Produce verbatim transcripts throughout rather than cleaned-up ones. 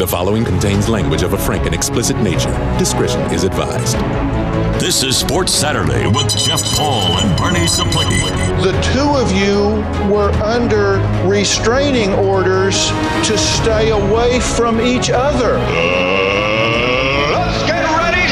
The following contains language of a frank and explicit nature. Discretion is advised. This is Sports Saturday with Jeff Paul and Bernie Saplicki. The two of you were under restraining orders to stay away from each other. Uh, let's get ready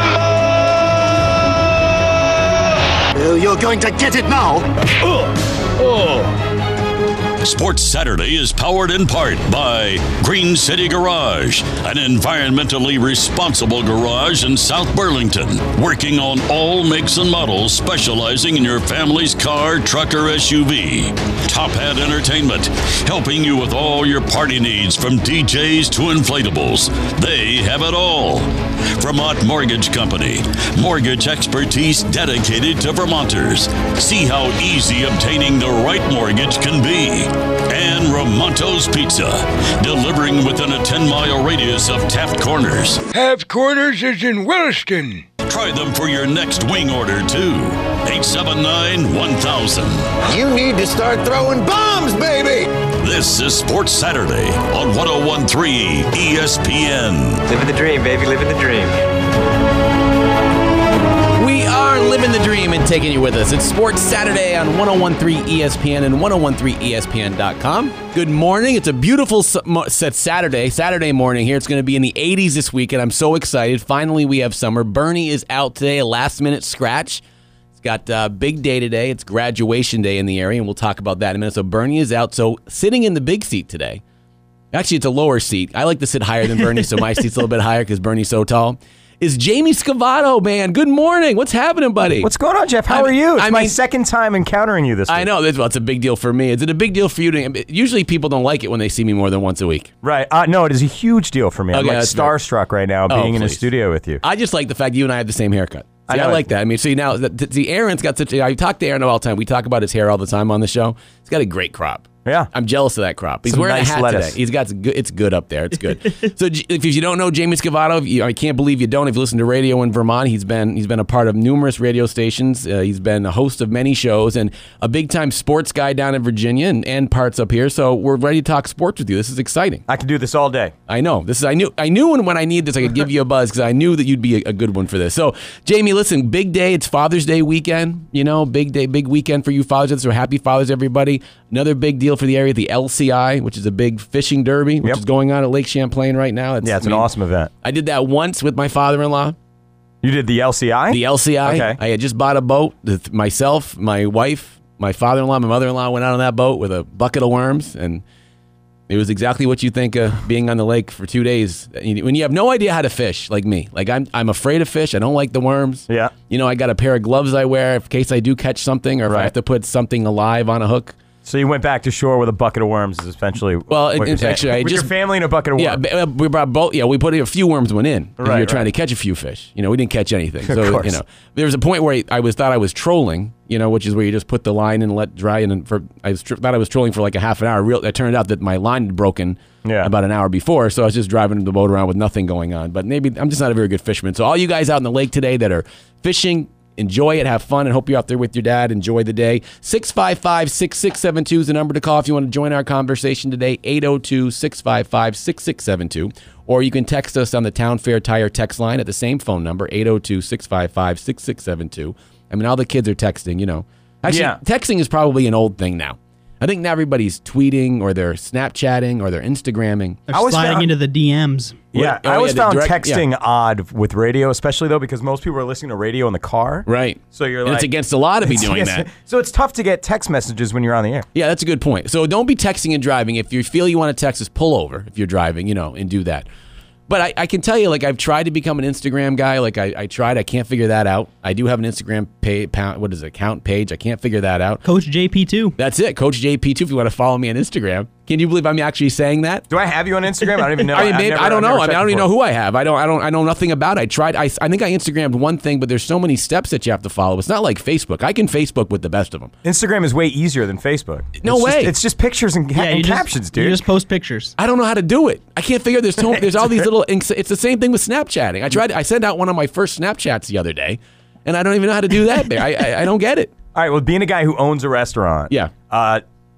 to rumble! Well, you're going to get it now. Uh, oh. Sports Saturday is powered in part by Green City Garage, an environmentally responsible garage in South Burlington, working on all makes and models, specializing in your family's car, truck, or S U V. Top Hat Entertainment, helping you with all your party needs from D Js to inflatables. They have it all. Vermont Mortgage Company, mortgage expertise dedicated to Vermonters. See how easy obtaining the right mortgage can be. And Ramonto's Pizza, delivering within a ten-mile radius of Taft Corners. Taft Corners is in Williston. Try them for your next wing order, too. eight seven nine, one thousand. You need to start throwing bombs, baby! This is Sports Saturday on one oh one point three E S P N. Living the dream, baby, living the dream. We are living the dream and taking you with us. It's Sports Saturday on one oh one point three E S P N and one oh one point three E S P N dot com. Good morning. It's a beautiful set Saturday, Saturday morning here. It's going to be in the eighties this week, and I'm so excited. Finally, we have summer. Bernie is out today, a last-minute scratch. He's got a big day today. It's graduation day in the area, and we'll talk about that in a minute. So Bernie is out. So sitting in the big seat today, actually, it's a lower seat. I like to sit higher than Bernie, so my seat's a little bit higher because Bernie's so tall. Is Jamie Scavato, man. Good morning. What's happening, buddy? What's going on, Jeff? How I, are you? It's I my mean, second time encountering you this week. I know. Well, it's a big deal for me. Is it a big deal for you? To, usually people don't like it when they see me more than once a week. Right. Uh, no, it is a huge deal for me. I'm okay, like starstruck right now being oh, in a studio with you. I just like the fact you and I have the same haircut. See, I, I, I like that. I mean, see, now, see, Aaron's got such a, I talk to Aaron all the time. We talk about his hair all the time on the show. He's got a great crop. Yeah. I'm jealous of that crop. He's Some wearing nice a hat lettuce. today. He's got good, it's good up there. It's good. So if you don't know Jamie Scavato, you, I can't believe you don't. If you listen to radio in Vermont, he's been he's been a part of numerous radio stations. Uh, he's been a host of many shows and a big-time sports guy down in Virginia and, and parts up here. So we're ready to talk sports with you. This is exciting. I can do this all day. I know. This is I knew I knew when, when I need this I could give you a buzz because I knew that you'd be a, a good one for this. So Jamie, listen, big day. It's Father's Day weekend. You know, big day, big weekend for you fathers. So happy Fathers, everybody. Another big deal for the area, the L C I, which is a big fishing derby, which yep. is going on at Lake Champlain right now. It's, yeah, it's I an mean, awesome event. I did that once with my father-in-law. You did the L C I? The L C I. Okay. I had just bought a boat. Myself, my wife, my father-in-law, my mother-in-law went out on that boat with a bucket of worms, and it was exactly what you think of being on the lake for two days. When you have no idea how to fish, like me. Like, I'm I'm afraid of fish. I don't like the worms. Yeah. You know, I got a pair of gloves I wear in case I do catch something or if right. I have to put something alive on a hook. So you went back to shore with a bucket of worms is essentially well, what it, you're actually, I with just, your family and a bucket of worms. Yeah, we brought both. Yeah, we put a few worms went in. Right, we were right. trying to catch a few fish. You know, we didn't catch anything. So of course. you know, there was a point where I was thought I was trolling. You know, which is where you just put the line and let dry. And for I was, thought I was trolling for like a half an hour. Real, it turned out that my line had broken yeah. about an hour before. So I was just driving the boat around with nothing going on. But maybe I'm just not a very good fisherman. So all you guys out in the lake today that are fishing, enjoy it, have fun, and hope you're out there with your dad. Enjoy the day. six five five, six six seven two is the number to call if you want to join our conversation today, eight oh two, six five five, six six seven two. Or you can text us on the Town Fair Tire text line at the same phone number, eight oh two, six five five, six six seven two. I mean, all the kids are texting, you know. Actually, yeah. texting is probably an old thing now. I think now everybody's tweeting or they're Snapchatting or they're Instagramming. They're sliding found, into the D Ms. Yeah, oh, I always yeah, found direct, texting yeah. odd with radio, especially though because most people are listening to radio in the car. Right. So you're and like, it's against the law to be doing against, that. So it's tough to get text messages when you're on the air. Yeah, that's a good point. So don't be texting and driving. If you feel you want to text us, pull over if you're driving, you know, and do that. But I, I can tell you, like, I've tried to become an Instagram guy. Like, I, I tried. I can't figure that out. I do have an Instagram page, what is it, account page. I can't figure that out. Coach J P two. That's it, Coach J P two, if you want to follow me on Instagram. Can you believe I'm actually saying that? Do I have you on Instagram? I don't even know. I mean, maybe, never, I don't I've know. I mean, I don't even before. know who I have. I don't. I don't. I know nothing about it. I tried. I, I think I Instagrammed one thing, but there's so many steps that you have to follow. It's not like Facebook. I can Facebook with the best of them. Instagram is way easier than Facebook. No it's way. Just, it's just pictures and, Yeah, and you captions, just, dude. You just post pictures. I don't know how to do it. I can't figure. There's so, there's all these little. It's the same thing with Snapchatting. I tried. I sent out one of my first Snapchats the other day, and I don't even know how to do that. There, I, I I don't get it. All right. Well, being a guy who owns a restaurant, Yeah. Uh,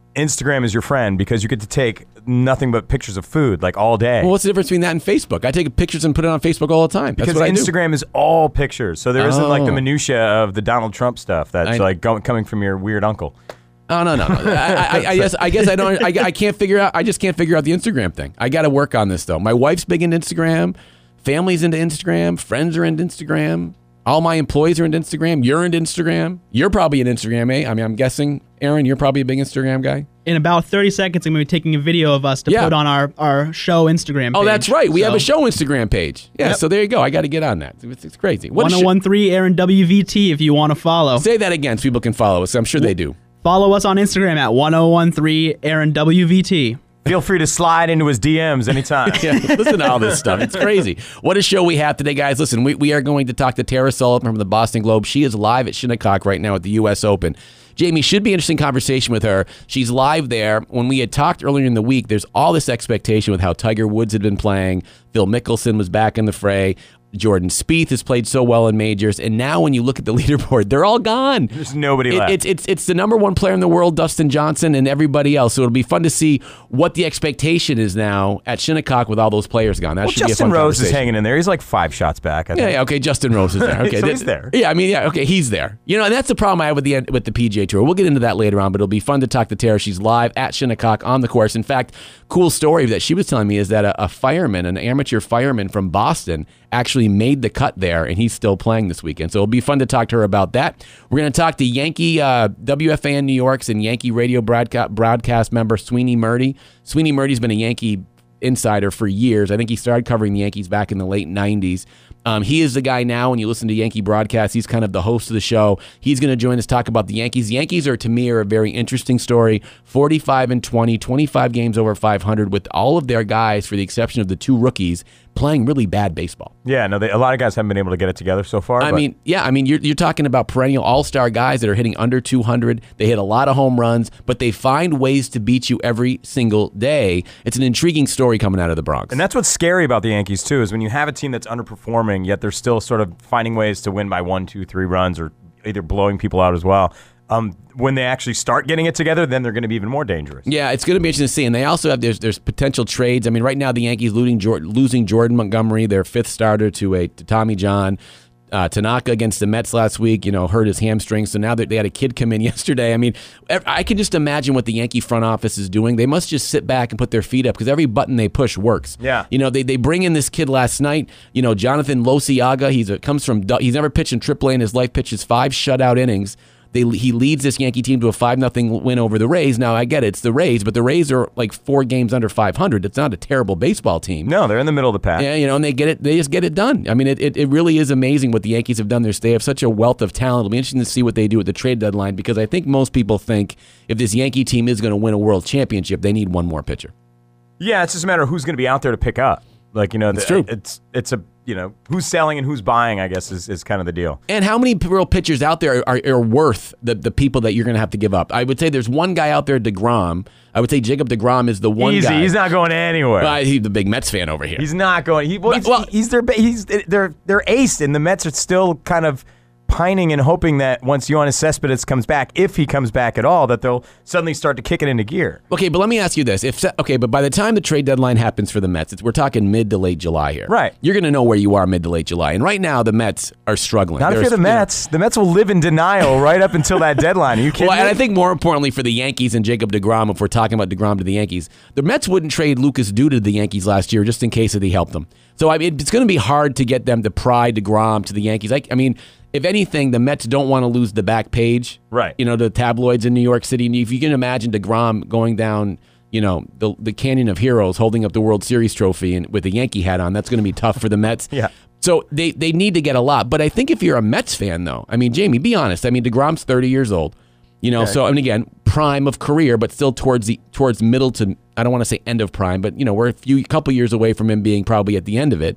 Instagram is your friend because you get to take nothing but pictures of food like all day. Well, what's the difference between that and Facebook? I take pictures and put it on Facebook all the time. That's because what Instagram I do. is all pictures, so there isn't like the Oh. minutia of the Donald Trump stuff that's I- like go- coming from your weird uncle. Oh no no no! I, I, I guess I guess I don't. I, I can't figure out. I just can't figure out the Instagram thing. I got to work on this though. My wife's big into Instagram. Family's into Instagram. Friends are into Instagram. All my employees are into Instagram. You're into Instagram. You're probably an Instagram, eh? I mean, I'm guessing, Aaron, you're probably a big Instagram guy. In about thirty seconds, I'm going to be taking a video of us to Yeah. put on our, our show Instagram page. Oh, that's right. We So, have a show Instagram page. Yeah. Yep. So there you go. I got to get on that. It's, it's crazy. What is one oh one three Aaron W V T if you want to follow. Say that again so people can follow us. I'm sure they do. Follow us on Instagram at one oh one three Aaron W V T. Feel free to slide into his D Ms anytime. Yeah, listen to all this stuff. It's crazy. What a show we have today, guys. Listen, we, we are going to talk to Tara Sullivan from the Boston Globe. She is live at Shinnecock right now at the U S Open. Jamie, should be an interesting conversation with her. She's live there. When we had talked earlier in the week, there's all this expectation with how Tiger Woods had been playing. Phil Mickelson was back in the fray. Jordan Spieth has played so well in majors, and now when you look at the leaderboard, they're all gone. There's nobody It- left. It's it's it's the number one player in the world, Dustin Johnson, and everybody else. So it'll be fun to see what the expectation is now at Shinnecock with all those players gone. That well, should be a Justin fun Rose is conversation. hanging in there. He's like five shots back. I Yeah, think. yeah, okay. Justin Rose is there. Okay, So that- he's there. Yeah, I mean, yeah, okay, he's there. You know, and that's the problem I have with the with the P G A Tour. We'll get into that later on, but it'll be fun to talk to Tara. She's live at Shinnecock on the course. In fact, cool story that she was telling me is that a, a fireman, an amateur fireman from Boston, actually made the cut there, and he's still playing this weekend. So it'll be fun to talk to her about that. We're going to talk to Yankee uh, W F A N New York's and Yankee radio broadcast, broadcast member Sweeney Murdy. Sweeney Murdy's been a Yankee insider for years. I think he started covering the Yankees back in the late nineties. Um, he is the guy now when you listen to Yankee broadcasts. He's kind of the host of the show. He's going to join us talk about the Yankees. Yankees are, to me, are a very interesting story. forty-five and twenty, twenty-five games over five hundred with all of their guys, for the exception of the two rookies, playing really bad baseball. Yeah, no, they, a lot of guys haven't been able to get it together so far. I but mean, yeah, I mean, you're, you're talking about perennial all-star guys that are hitting under two hundred. They hit a lot of home runs, but they find ways to beat you every single day. It's an intriguing story coming out of the Bronx. And that's what's scary about the Yankees, too, is when you have a team that's underperforming, yet they're still sort of finding ways to win by one, two, three runs or either blowing people out as well. Um, when they actually start getting it together, then they're going to be even more dangerous. Yeah, it's going to be interesting to see. And they also have, there's, there's potential trades. I mean, right now the Yankees losing, Jordan, losing Jordan Montgomery, their fifth starter, to a to Tommy John. Uh, Tanaka against the Mets last week, you know, hurt his hamstring. So now that they had a kid come in yesterday, I mean, I can just imagine what the Yankee front office is doing. They must just sit back and put their feet up because every button they push works. Yeah. You know, they, they bring in this kid last night, you know, Jonathan Losiaga. He's a, comes from, he's never pitched in triple A in his life, pitches five shutout innings. They, he leads this Yankee team to a five nothing win over the Rays. Now, I get it. It's the Rays, but the Rays are like four games under five hundred. It's not a terrible baseball team. No, they're in the middle of the pack. Yeah, you know, and they get it. They just get it done. I mean, it, it, it really is amazing what the Yankees have done. There, they have such a wealth of talent. It'll be interesting to see what they do at the trade deadline because I think most people think if this Yankee team is going to win a world championship, they need one more pitcher. Yeah, it's just a matter of who's going to be out there to pick up. Like, you know, It's the, true. It's it's a you know who's selling and who's buying. I guess is, is kind of the deal. And how many real pitchers out there are, are worth the, the people that you're going to have to give up? I would say there's one guy out there, DeGrom. I would say Jacob DeGrom is the one Easy, guy. he's not going anywhere. Uh, he's the big Mets fan over here. He's not going. He, well, But- he's, well- he's their ba- he's their their ace, and the Mets are still kind of pining and hoping that once Yoenis Cespedes comes back, if he comes back at all, that they'll suddenly start to kick it into gear. Okay, but let me ask you this: If okay, but by the time the trade deadline happens for the Mets, it's, we're talking mid to late July here. Right. You're going to know where you are mid to late July, and right now the Mets are struggling. Not if They're- you're the you know- Mets. The Mets will live in denial right up until that deadline. Are you kidding Well, and me? I think more importantly for the Yankees and Jacob DeGrom, if we're talking about DeGrom to the Yankees, the Mets wouldn't trade Lucas Duda to the Yankees last year just in case that he helped them. So I mean, it's going to be hard to get them to pry DeGrom to the Yankees. I, I mean, if anything, the Mets don't want to lose the back page, Right. You know, the tabloids in New York City. And if you can imagine DeGrom going down, you know, the the Canyon of Heroes, holding up the World Series trophy and with a Yankee hat on, that's going to be tough for the Mets. Yeah. So they, they need to get a lot. But I think if you're a Mets fan, though, I mean, Jamie, be honest. I mean, DeGrom's thirty years old. You know, Okay. so, and again, prime of career, but still towards the towards middle to, I don't want to say end of prime, but, you know, we're a few couple years away from him being probably at the end of it.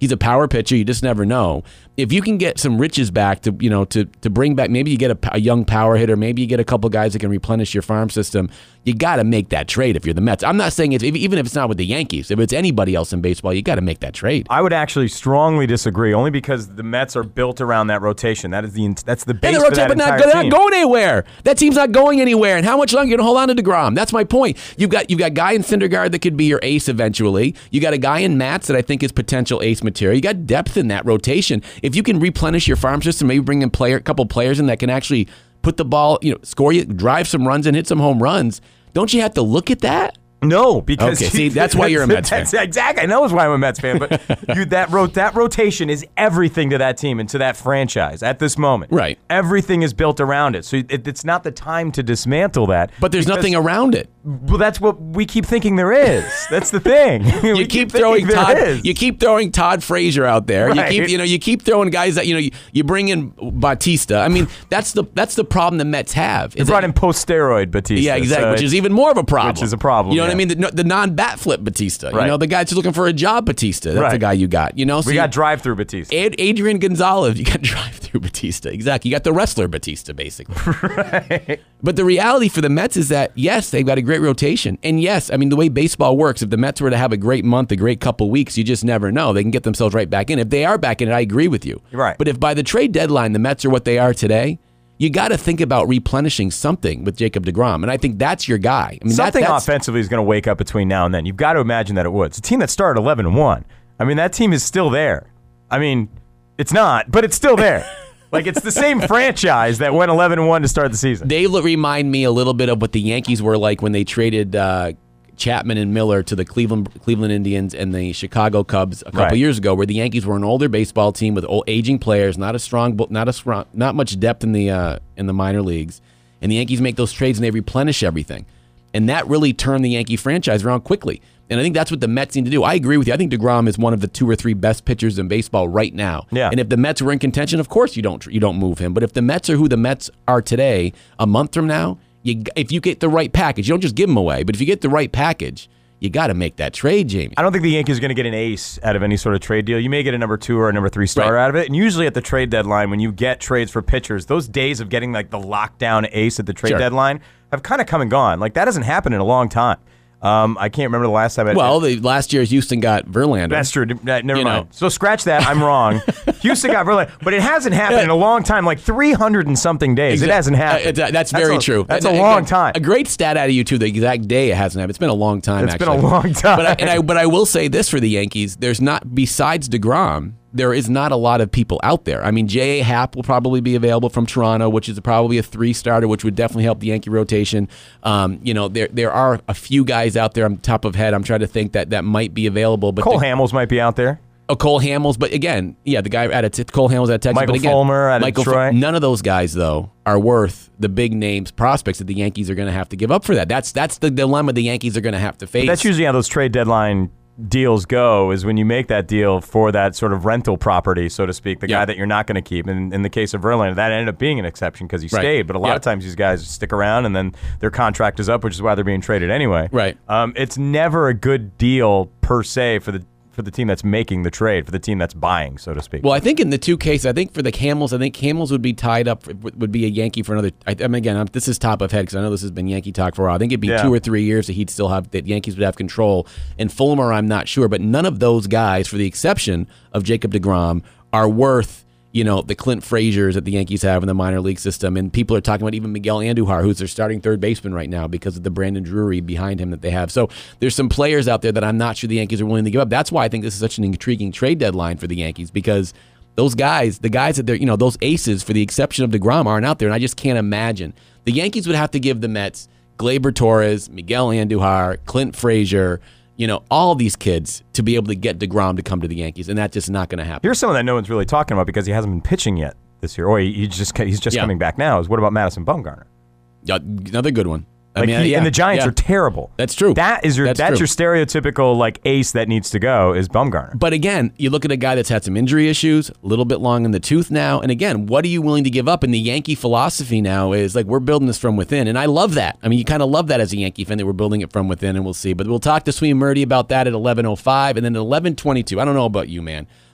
He's a power pitcher. You just never know. If you can get some riches back to, you know, to to bring back, maybe you get a, a young power hitter, maybe you get a couple guys that can replenish your farm system, you got to make that trade if you're the Mets. I'm not saying it's, even if it's not with the Yankees, if it's anybody else in baseball, you got to make that trade. I would actually strongly disagree, only because the Mets are built around that rotation. That is the that's the base and for rota- that but entire not, they're team. not going anywhere. That team's not going anywhere. And how much longer are you going to hold on to DeGrom? That's my point. You've got you've got a guy in Syndergaard that could be your ace eventually. You got a guy in Matz that I think is potential ace material. You got depth in that rotation. If you can replenish your farm system, maybe bring in player, a couple players in that can actually put the ball, you know, score you, drive some runs and hit some home runs. Don't you have to look at that? No, because okay, see, that's why you're a Mets fan. That's exactly. I know that's why I'm a Mets fan, but you, that ro- that rotation is everything to that team and to that franchise at this moment. Right. Everything is built around it, so it, it's not the time to dismantle that. But there's because, nothing around it. Well, that's what we keep thinking there is. That's the thing. you keep, keep throwing Todd. Is. You keep throwing Todd Frazier out there. Right. You keep, you know, you keep throwing guys that you know. You, you bring in Bautista. I mean, that's the that's the problem the Mets have. You brought in post-steroid Bautista. Yeah, exactly. So which is even more of a problem. Which is a problem. You know yeah. what I mean? The, the non-bat flip Bautista. Right. You know, the guy who's looking for a job Bautista. That's right. the guy you got. You know, so we you, got drive-through Bautista. Ad, Adrian Gonzalez. You got drive-through Bautista. Exactly. You got the wrestler Bautista, basically. Right. But the reality for the Mets is that yes, they've got a great rotation, and yes, I mean the way baseball works. If the Mets were to have a great month, a great couple weeks, you just never know. They can get themselves right back in. If they are back in it, I agree with you. Right. But if by the trade deadline the Mets are what they are today, you got to think about replenishing something with Jacob deGrom, and I think that's your guy. I mean, something that, that's, offensively is going to wake up between now and then. You've got to imagine that it would. It's a team that started eleven and one. I mean, that team is still there. I mean, it's not, but it's still there. Like, it's the same franchise that went eleven and one to start the season. They look, remind me a little bit of what the Yankees were like when they traded uh, Chapman and Miller to the Cleveland Cleveland Indians and the Chicago Cubs a couple Right. years ago, where the Yankees were an older baseball team with old, aging players, not a strong, not a strong, not much depth in the uh, in the minor leagues, and the Yankees make those trades and they replenish everything, and that really turned the Yankee franchise around quickly. And I think that's what the Mets need to do. I agree with you. I think DeGrom is one of the two or three best pitchers in baseball right now. Yeah. And if the Mets were in contention, of course you don't you don't move him. But if the Mets are who the Mets are today, a month from now, you if you get the right package, you don't just give them away. But if you get the right package, you got to make that trade, Jamie. I don't think the Yankees are going to get an ace out of any sort of trade deal. You may get a number two or a number three starter Right. out of it. And usually at the trade deadline, when you get trades for pitchers, those days of getting like the lockdown ace at the trade Sure. deadline have kind of come and gone. Like that hasn't happened in a long time. Um, I can't remember the last time. I, Well, the last year's Houston got Verlander. That's true. Uh, Never You mind. know. So scratch that. I'm wrong. Houston got Verlander, but it hasn't happened in a long time. Like three hundred and something days. It Exa- hasn't happened. Uh, that's very a, true. That's And a again, long time. A great stat out of you too. The exact day it hasn't happened. It's been a long time. It's been actually. a long time. But I, and I, but I will say this for the Yankees: there's not besides DeGrom, there is not a lot of people out there. I mean, J A. Happ will probably be available from Toronto, which is probably a three starter, which would definitely help the Yankee rotation. Um, you know, there there are a few guys out there on top of head. I'm trying to think that that might be available. But Cole the, Hamels might be out there. Oh, Cole Hamels, but again, yeah, the guy out of t- Cole Hamels out of Texas. Michael but again, Fulmer out of Michael Detroit. Fu- none of those guys, though, are worth the big names prospects that the Yankees are going to have to give up for that. That's that's the dilemma the Yankees are going to have to face. But that's usually how those trade deadline deals go, is when you make that deal for that sort of rental property, so to speak, the Yeah. guy that you're not going to keep. And in the case of Verlander, that ended up being an exception because he Right. stayed. But a lot Yeah. of times these guys stick around and then their contract is up, which is why they're being traded anyway. Right. Um, it's never a good deal per se for the for the team that's making the trade, for the team that's buying, so to speak. Well, I think in the two cases, I think for the Hamels, I think Hamels would be tied up, would be a Yankee for another. I, I mean, again, I'm, this is top of head because I know this has been Yankee talk for a while. I think it'd be Yeah. two or three years that he'd still have, that Yankees would have control. And Fulmer, I'm not sure, but none of those guys, for the exception of Jacob deGrom, are worth, you know, the Clint Fraziers that the Yankees have in the minor league system. And people are talking about even Miguel Andujar, who's their starting third baseman right now because of the Brandon Drury behind him that they have. So there's some players out there that I'm not sure the Yankees are willing to give up. That's why I think this is such an intriguing trade deadline for the Yankees, because those guys, the guys that they're, you know, those aces, for the exception of deGrom, aren't out there. And I just can't imagine. The Yankees would have to give the Mets Gleyber Torres, Miguel Andujar, Clint Frazier, you know, all these kids to be able to get deGrom to come to the Yankees, and that's just not going to happen. Here's someone that no one's really talking about because he hasn't been pitching yet this year, or he, he just he's just Yeah. coming back now. Is what about Madison Bumgarner? Yeah, another good one. I Like mean, he- yeah, and the Giants yeah. are terrible. That's true. That is your That's that's, true. your stereotypical like ace that needs to go is Bumgarner. But again, you look at a guy that's had some injury issues, a little bit long in the tooth now. And again, what are you willing to give up? And the Yankee philosophy now is like, we're building this from within. And I love that. I mean, you kind of love that as a Yankee fan that we're building it from within, and we'll see. But we'll talk to Sweeney Murdy about that at eleven oh five and then at eleven twenty-two. I don't know about you, man,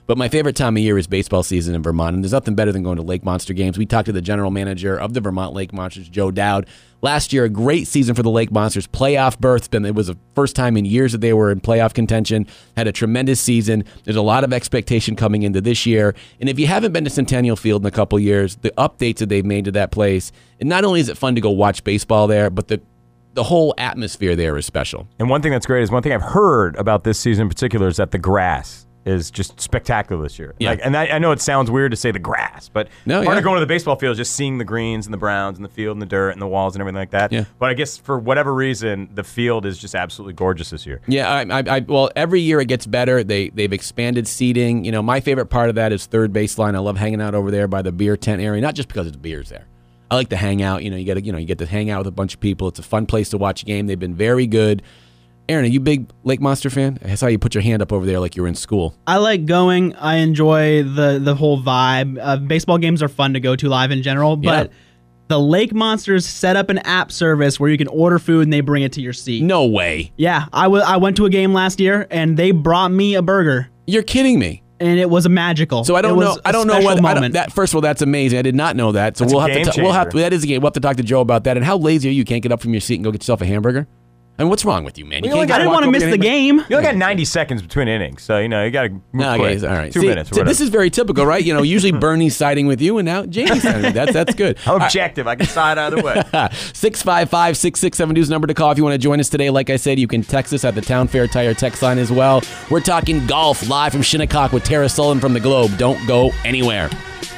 But my favorite time of year is baseball season in Vermont, and there's nothing better than going to Lake Monster games. We talked to the general manager of the Vermont Lake Monsters, Joe Dowd. Last year, a great season for the Lake Monsters. Playoff berth. It was the first time in years that they were in playoff contention. Had a tremendous season. There's a lot of expectation coming into this year. And if you haven't been to Centennial Field in a couple years, the updates that they've made to that place, and not only is it fun to go watch baseball there, but the the whole atmosphere there is special. And one thing that's great is one thing I've heard about this season in particular is that the grass is just spectacular this year. Yeah. Like, and I, I know it sounds weird to say the grass, but no, part yeah. of going to the baseball field is just seeing the greens and the browns and the field and the dirt and the walls and everything like that. Yeah. But I guess for whatever reason, the field is just absolutely gorgeous this year. Yeah, I, I, I, well, every year it gets better. They, they've expanded seating. You know, my favorite part of that is third baseline. I love hanging out over there by the beer tent area, not just because it's beers there. I like to hang out. You know, you get to, you know, you get to hang out with a bunch of people. It's a fun place to watch a game. They've been very good. Aaron, are you a big Lake Monster fan? I saw you put your hand up over there like you were in school. I like going. I enjoy the the whole vibe. Uh, baseball games are fun to go to live in general, but Yeah. the Lake Monsters set up an app service where you can order food and they bring it to your seat. No way. Yeah, I, w- I went to a game last year and they brought me a burger. You're kidding me. And it was a magical. So I don't it know. was I a don't know special what. I don't, moment. that first of all, that's amazing. I did not know that. So That's we'll a have to. game Ta- we'll have to. changer. That is a game. We'll have to talk to Joe about that. And how lazy are you? You can't get up from your seat and go get yourself a hamburger. I mean, what's wrong with you, man? You We only can't got- I just didn't walk want to over miss to the anybody- game. You only got ninety seconds between innings, so, you know, you got to move No, quick. okay, all right. Two See, minutes or t- whatever. this is very typical, right? You know, usually Bernie's siding with you, and now Jamie's siding with you. That's that's good. I'm objective. I can side either way. six five five, six six seven two is the number to call if you want to join us today. Like I said, you can text us at the Town Fair Tire text line as well. We're talking golf live from Shinnecock with Tara Sullivan from the Globe. Don't go anywhere.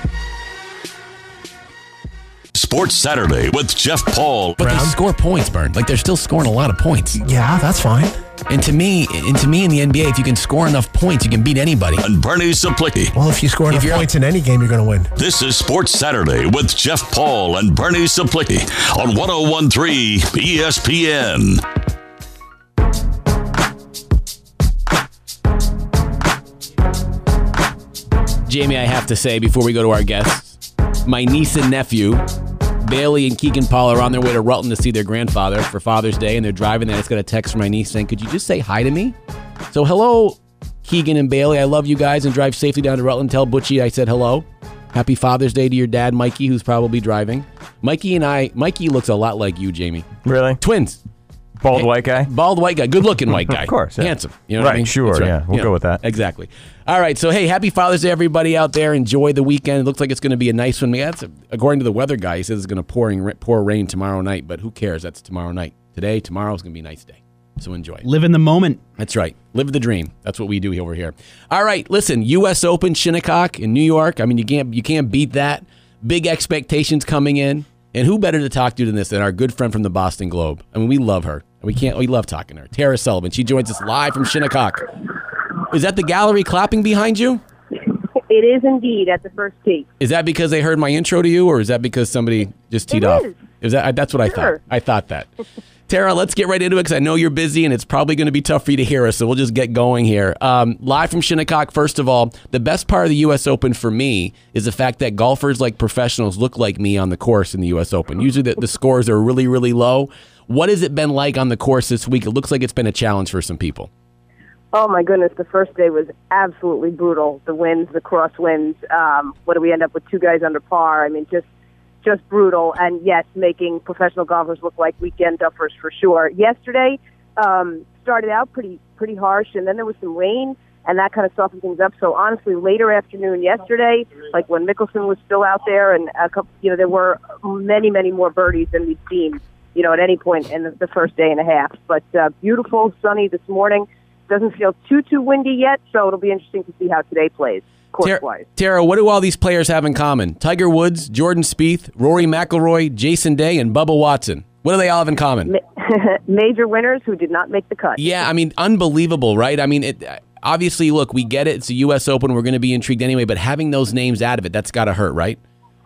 Sports Saturday with Jeff Paul. But they score points, Bern. Like they're still scoring a lot of points. Yeah, that's fine. And to me, and to me in the N B A, if you can score enough points, you can beat anybody. And Bernie Saplicki. Well, if you score enough you're- points in any game, you're going to win. This is Sports Saturday with Jeff Paul and Bernie Saplicki on one oh one three E S P N. Jamie, I have to say before we go to our guests, my niece and nephew, Bailey and Keegan Paul, are on their way to Rutland to see their grandfather for Father's Day, and they're driving there. I just got a text from my niece saying, could you just say hi to me? So hello, Keegan and Bailey. I love you guys, and drive safely down to Rutland. Tell Butchie I said hello. Happy Father's Day to your dad, Mikey, who's probably driving. Mikey and I, Mikey looks a lot like you, Jamie. Really? Twins. Bald white guy? Bald white guy. Good looking white guy. Of course. Yeah. Handsome. You know what Right, I mean? sure, That's right. yeah. We'll You go know, with that. Exactly. All right. So, hey, happy Father's Day, everybody out there. Enjoy the weekend. It looks like it's going to be a nice one. Yeah, that's a, according to the weather guy, he says it's going to pouring pour rain tomorrow night, but who cares? That's tomorrow night. Today, tomorrow is going to be a nice day. So enjoy. Live in the moment. That's right. Live the dream. That's what we do over here. All right. Listen, U S Open, Shinnecock in New York. I mean, you can't you can't beat that. Big expectations coming in. And who better to talk to than this than our good friend from the Boston Globe? I mean, we love her. We can't. We love talking to her. Tara Sullivan. She joins us live from Shinnecock. Is that the gallery clapping behind you? It is indeed at the first tee. Is that because they heard my intro to you, or is that because somebody just teed It off? is. Is that? That's what I thought. Sure. I thought that. Tara, let's get right into it because I know you're busy and it's probably going to be tough for you to hear us, so we'll just get going here. Um, live from Shinnecock, first of all, the best part of the U S Open for me is the fact that golfers like professionals look like me on the course in the U S Open. Usually the, the scores are really, really low. What has it been like on the course this week? It looks like it's been a challenge for some people. Oh, my goodness. The first day was absolutely brutal. The winds, the crosswinds. Um, what do we end up with? Two guys under par. I mean, just just brutal. And, yes, making professional golfers look like weekend duffers for sure. Yesterday um, started out pretty pretty harsh, and then there was some rain, and that kind of softened things up. So, honestly, later afternoon yesterday, like when Mickelson was still out there, and a couple, you know, there were many, many more birdies than we've seen, you know, at any point in the, the first day and a half. But uh, beautiful, sunny this morning. Doesn't feel too, too windy yet, so it'll be interesting to see how today plays, course-wise. Tara, what do all these players have in common? Tiger Woods, Jordan Spieth, Rory McIlroy, Jason Day, and Bubba Watson. What do they all have in common? Major winners who did not make the cut. Yeah, I mean, unbelievable, right? I mean, it, obviously, look, we get it. It's a U S Open. We're going to be intrigued anyway, but having those names out of it, that's got to hurt, right?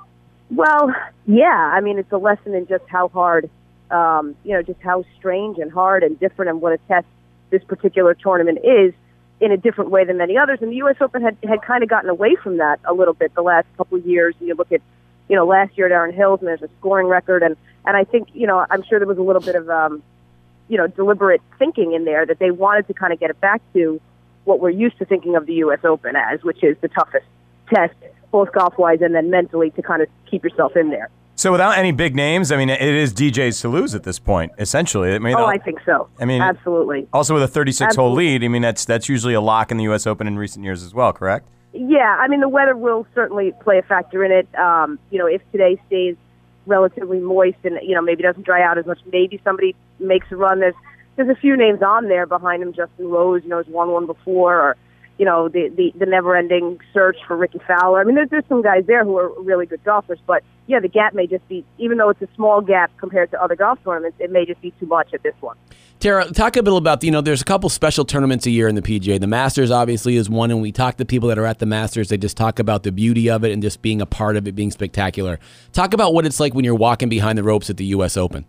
Well, yeah. I mean, it's a lesson in just how hard, um, you know, just how strange and hard and different and what a test this particular tournament is in a different way than many others. And the U S Open had, had kind of gotten away from that a little bit the last couple of years. And you look at, you know, last year at Aaron Hills, and there's a scoring record. And, and I think, you know, I'm sure there was a little bit of, um, you know, deliberate thinking in there that they wanted to kind of get it back to what we're used to thinking of the U S Open as, which is the toughest test, both golf-wise and then mentally, to kind of keep yourself in there. So without any big names, I mean, it is D J's to lose at this point, essentially. I mean, oh, I think so. I mean, absolutely. Also with a thirty-six hole lead, I mean, that's that's usually a lock in the U S Open in recent years as well, correct? Yeah, I mean, the weather will certainly play a factor in it. Um, you know, if today stays relatively moist and, you know, maybe doesn't dry out as much, maybe somebody makes a run. There's there's a few names on there behind him. Justin Rose, you know, has won one before, or, you know, the, the, the never-ending search for Ricky Fowler. I mean, there's, there's some guys there who are really good golfers, but, yeah, the gap may just be, even though it's a small gap compared to other golf tournaments, it may just be too much at this one. Tara, talk a bit about, you know, there's a couple special tournaments a year in the P G A. The Masters, obviously, is one, and we talk to people that are at the Masters. They just talk about the beauty of it and just being a part of it, being spectacular. Talk about what it's like when you're walking behind the ropes at the U S Open.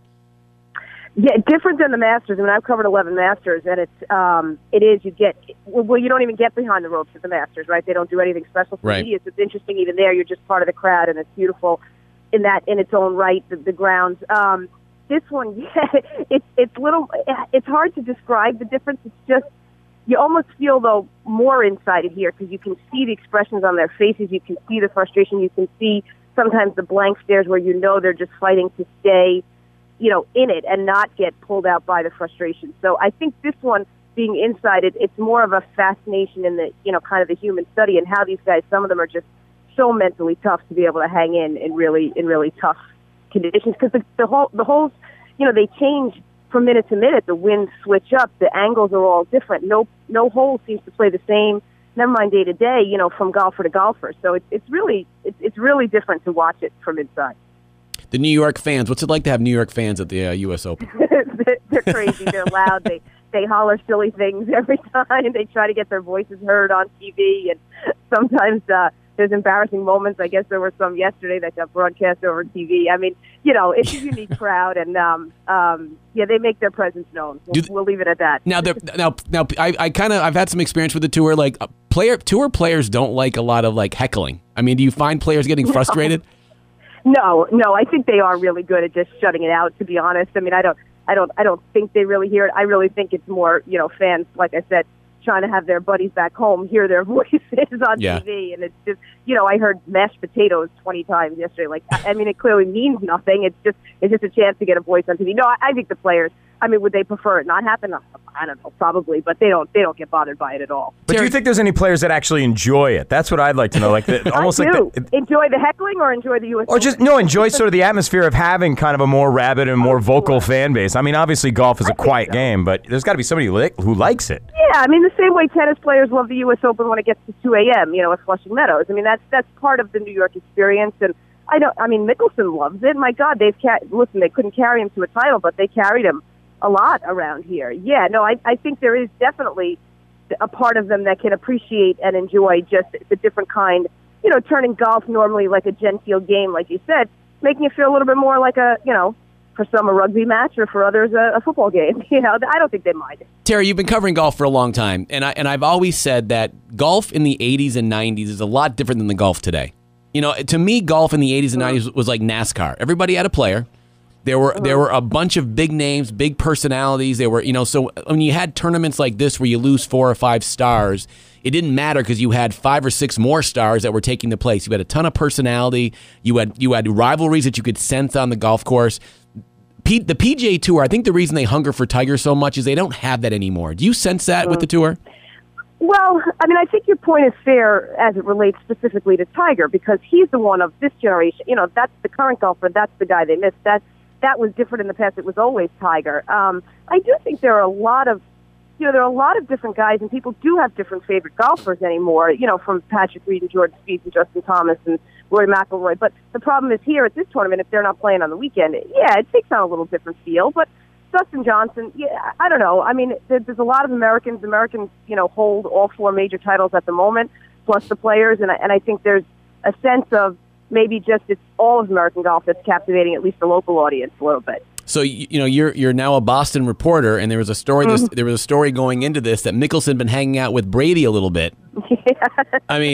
Yeah, different than the Masters. I mean, I've covered eleven Masters, and it's um, it is you get well, you don't even get behind the ropes at the Masters, right? They don't do anything special for right. media. So it's interesting even there. You're just part of the crowd, and it's beautiful in that in its own right. The, the grounds. Um, this one, yeah, it's it's little. It's hard to describe the difference. It's just you almost feel though more inside it here because you can see the expressions on their faces. You can see the frustration. You can see sometimes the blank stares where you know they're just fighting to stay, you know, in it and not get pulled out by the frustration. So I think this one being inside it, it's more of a fascination in the, you know, kind of the human study and how these guys, some of them are just so mentally tough to be able to hang in in really, in really tough conditions. Because the, the whole, the holes, you know, they change from minute to minute. The winds switch up. The angles are all different. No, no hole seems to play the same. Never mind day to day, you know, from golfer to golfer. So it's it's really, it's, it's really different to watch it from inside. The New York fans. What's it like to have New York fans at the uh, U S Open? They're crazy. They're loud. They they holler silly things every time. They try to get their voices heard on T V, and sometimes uh, there's embarrassing moments. I guess there were some yesterday that got broadcast over T V. I mean, you know, it's a unique crowd, and um, um, yeah, they make their presence known. We'll, we'll leave it at that. Now, now, now, I, I kind of I've had some experience with the tour. Like uh, player tour players don't like a lot of like heckling. I mean, do you find players getting frustrated? No, no, I think they are really good at just shutting it out, to be honest. I mean, I don't, I don't, I don't think they really hear it. I really think it's more, you know, fans, like I said, trying to have their buddies back home hear their voices on yeah. T V. And it's just, you know, I heard mashed potatoes twenty times yesterday. Like, I mean, it clearly means nothing. It's just, it's just a chance to get a voice on T V. No, I, I think the players, I mean, would they prefer it not happen? I don't know, probably, but they don't, they don't get bothered by it at all. But do you think there's any players that actually enjoy it? That's what I'd like to know. Like, the, almost I like do. the, enjoy the heckling or enjoy the U S or just no, enjoy sort of the atmosphere of having kind of a more rabid and more oh, vocal sure. fan base. I mean, obviously golf is a quiet so. game, but there's got to be somebody li- who likes it. Yeah, I mean, the same way tennis players love the U S Open when it gets to two a.m., you know, at Flushing Meadows. I mean, that's that's part of the New York experience, and I don't. I mean, Mickelson loves it. My God, they've ca- listen. They couldn't carry him to a title, but they carried him a lot around here. Yeah, no, I I think there is definitely a part of them that can appreciate and enjoy just the different kind. You know, turning golf normally like a genteel game, like you said, making it feel a little bit more like a, you know, for some a rugby match or for others a, a football game. You know, I don't think they mind it. Terry, you've been covering golf for a long time, and I and I've always said that golf in the eighties and nineties is a lot different than the golf today. You know, to me, golf in the eighties and nineties was like NASCAR. Everybody had a player. There were there were a bunch of big names, big personalities. There were, you know, so when you had tournaments like this where you lose four or five stars, it didn't matter because you had five or six more stars that were taking the place. You had a ton of personality. You had you had rivalries that you could sense on the golf course. P, the P G A Tour, I think the reason they hunger for Tiger so much is they don't have that anymore. Do you sense that mm-hmm. with the tour? Well, I mean, I think your point is fair as it relates specifically to Tiger because he's the one of this generation. You know, that's the current golfer. That's the guy they missed. That's That was different in the past. It was always Tiger. Um, I do think there are a lot of, you know, there are a lot of different guys, and people do have different favorite golfers anymore. You know, from Patrick Reed and Jordan Spieth and Justin Thomas and Rory McIlroy. But the problem is here at this tournament, if they're not playing on the weekend, yeah, it takes on a little different feel. But Dustin Johnson, yeah, I don't know. I mean, there, there's a lot of Americans. Americans, you know, hold all four major titles at the moment, plus the players, and I, and I think there's a sense of maybe just it's all of American golf that's captivating at least the local audience a little bit. So you know you're you're now a Boston reporter, and there was a story. Mm-hmm. This, there was a story going into this that Mickelson had been hanging out with Brady a little bit. Yeah. I mean,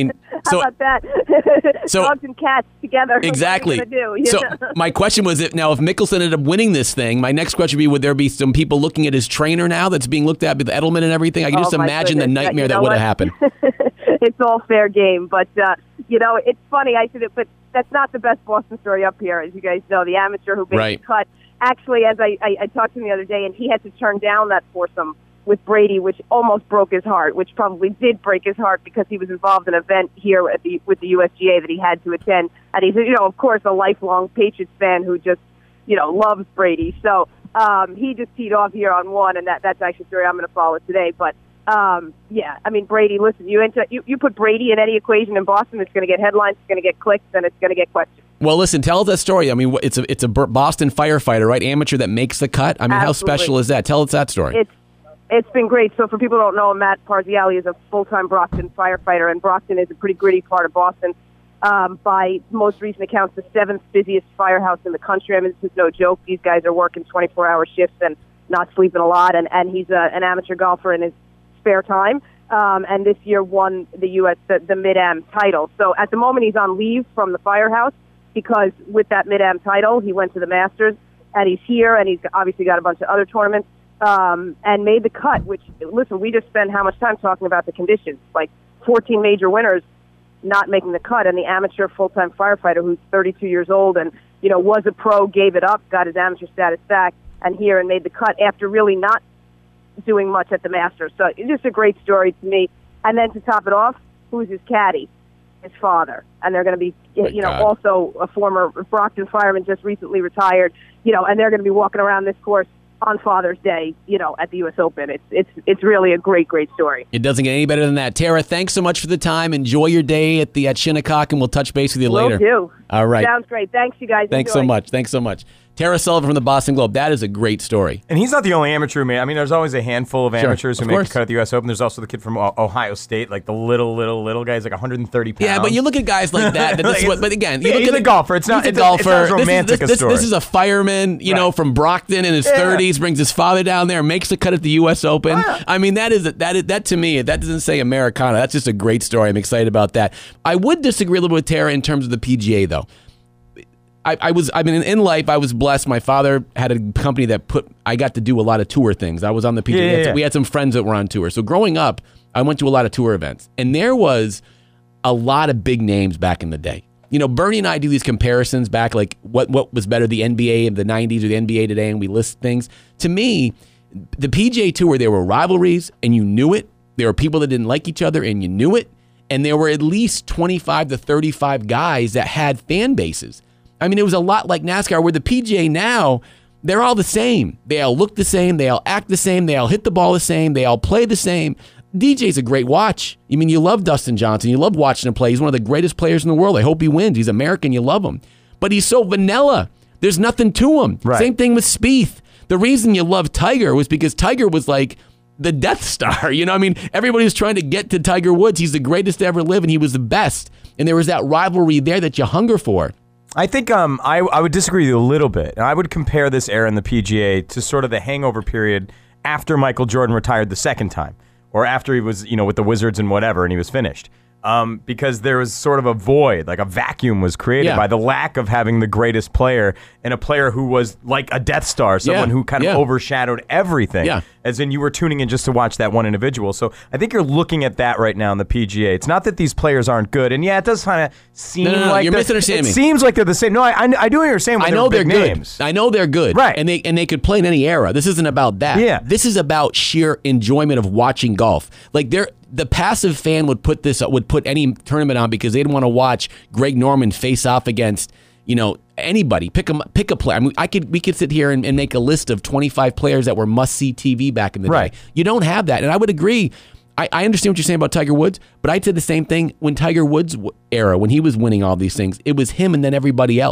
So- How about that? So- Dogs and cats together. Exactly. What are you gonna do, you So know? my question was, if now if Mickelson ended up winning this thing, my next question would be, would there be some people looking at his trainer now that's being looked at with Edelman and everything? I can Oh, just my imagine the goodness. nightmare You that know would have what? happened. It's all fair game, but uh, you know, it's funny. I said it, but that's not the best Boston story up here, as you guys know. The amateur who made Right. the cut. Actually, as I, I, I talked to him the other day, and he had to turn down that foursome with Brady, which almost broke his heart, which probably did break his heart because he was involved in an event here at the with the U S G A that he had to attend, and he's, you know, of course, a lifelong Patriots fan who just, you know, loves Brady. So um, he just teed off here on one, and that that's actually a story I'm going to follow today, but. Um, yeah, I mean, Brady, listen, you, enter, you you put Brady in any equation in Boston, it's going to get headlines, it's going to get clicks, and it's going to get questions. Well, listen, tell us that story. I mean, it's a it's a Boston firefighter, right? Amateur that makes the cut. I mean, Absolutely. how special is that? Tell us that story. It's It's been great. So for people who don't know, Matt Parziale is a full-time Brockton firefighter, and Brockton is a pretty gritty part of Boston. Um, by most recent accounts, the seventh busiest firehouse in the country. I mean, this is no joke. These guys are working twenty-four hour shifts and not sleeping a lot, and, and he's a, an amateur golfer in his spare time, um, and this year won the U S the, the Mid-Am title. So at the moment he's on leave from the firehouse because with that Mid-Am title he went to the Masters, and he's here, and he's obviously got a bunch of other tournaments, um, and made the cut, which, listen, we just spend how much time talking about the conditions, like fourteen major winners not making the cut, and the amateur full-time firefighter who's thirty-two years old and, you know, was a pro, gave it up, got his amateur status back, and here and made the cut after really not doing much at the Masters. So it's just a great story to me. And then to top it off, who's his caddy? His father. And they're going to be, My you know, God. also a former Brockton fireman, just recently retired, you know, and they're going to be walking around this course on Father's Day, you know, at the U S Open. It's it's it's really a great, great story. It doesn't get any better than that. Tara, thanks so much for the time. Enjoy your day at the at Shinnecock, and we'll touch base with you Will later. do. All right. Sounds great. Thanks, you guys. Thanks Enjoy. so much. Thanks so much. Tara Sullivan from the Boston Globe. That is a great story. And he's not the only amateur who made. I mean, there's always a handful of Sure, amateurs who of make course. the cut at the U S Open. There's also the kid from O- Ohio State, like the little, little, little guy. He's like one hundred thirty pounds. Yeah, but you look at guys like that. that this is what, but again, you Yeah, look he's at a golfer. It's not- he's a it's a- it's golfer. not as This is- romantic this, a this, story. This is a fireman, you know, Right. from Brockton in his Yeah. thirties, brings his father down there, makes the cut at the U S Open. I mean, that is that is that to me, that doesn't say Americana. That's just a great story. I'm excited about that. I would disagree a little bit with Tara in terms of the P G A, though. I, I was, I mean, in life, I was blessed. My father had a company that put, I got to do a lot of tour things. I was on the P G A. Yeah, yeah, We had- yeah. We had some friends that were on tour. So growing up, I went to a lot of tour events. And there was a lot of big names back in the day. You know, Bernie and I do these comparisons back, like what, what was better, the N B A of the nineties or the N B A today, and we list things. To me, the P G A Tour, there were rivalries, and you knew it. There were people that didn't like each other, and you knew it. And there were at least twenty-five to thirty-five guys that had fan bases. I mean, it was a lot like NASCAR, where the P G A now, they're all the same. They all look the same. They all act the same. They all hit the ball the same. They all play the same. D J's a great watch. I mean, you love Dustin Johnson. You love watching him play. He's one of the greatest players in the world. I hope he wins. He's American. You love him. But he's so vanilla. There's nothing to him. Right. Same thing with Spieth. The reason you love Tiger was because Tiger was like the Death Star. You know, I mean, everybody was trying to get to Tiger Woods. He's the greatest to ever live, and he was the best. And there was that rivalry there that you hunger for. I think um, I, I would disagree with you a little bit. I would compare this era in the P G A to sort of the hangover period after Michael Jordan retired the second time, or after he was, you know, with the Wizards and whatever, and he was finished. Um, because there was sort of a void, like a vacuum was created Yeah. by the lack of having the greatest player and a player who was like a Death Star, someone Yeah. who kind of Yeah. overshadowed everything. Yeah. As in you were tuning in just to watch that one individual. So I think you're looking at that right now in the P G A. It's not that these players aren't good, and yeah, it does kind of seem No, no, no, like you're they're- misunderstanding It me. seems like they're the same. No, I, I, I do what you're saying. When I know they're big good. names. I know they're good. Right. And they and they could play in any era. This isn't about that. Yeah. This is about sheer enjoyment of watching golf. Like they're the passive fan would put this would put any tournament on because they'd want to watch Greg Norman face off against, you know, anybody. Pick a pick a player. I mean, I could we could sit here and, and make a list of twenty-five players that were must see T V back in the Right. day. You don't have that, and I would agree. I, I understand what you're saying about Tiger Woods, but I did the same thing when Tiger Woods w- era when he was winning all these things. It was him and then everybody else.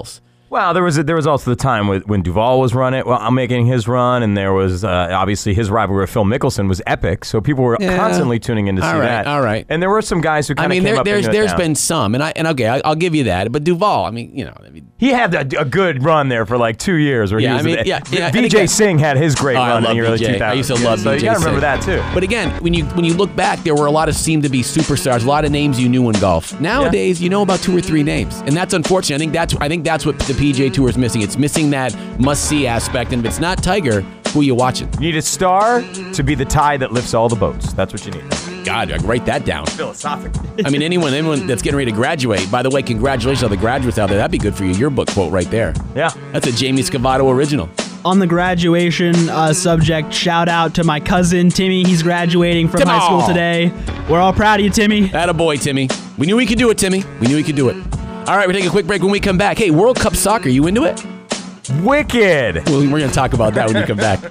Well, there was a, there was also the time when, when Duvall was running. Well, I'm making his run, and there was uh, obviously his rivalry with Phil Mickelson was epic. So people were Yeah. constantly tuning in to All see right, that. all right. And there were some guys who I kind of mean, came there, up there's and there's down. been some, and I and okay, I, I'll give you that. But Duvall, I mean, you know, I mean, He had a, a good run there for like two years. Where Yeah, he was I mean, yeah, yeah, and V J again- Singh had his great Oh, I run love in the early V J. two thousands. I used to Yeah, love so V you J got to remember Singh. that too. But again, when you when you look back, there were a lot of seemed to be superstars, a lot of names you knew in golf. Nowadays, you know about two or three names, and that's unfortunate. I think that's I think that's what the P G A Tour is missing. It's missing that must-see aspect, and if it's not Tiger, who are you watching? You need a star to be the tide that lifts all the boats. That's what you need. God, I write that down. Philosophically. I mean, anyone anyone that's getting ready to graduate. By the way, congratulations on the graduates out there. That'd be good for you. Your book quote right there. Yeah, that's a Jamie Scavato original. On the graduation uh, subject, shout out to my cousin Timmy. He's graduating from Tim-aw. high school today. We're all proud of you, Timmy. Attaboy, Timmy. We knew we could do it, Timmy. We knew we could do it. All right, we're taking a quick break. When we come back, hey, World Cup soccer, you into it? Wicked. Well, we're going to talk about that when you come back.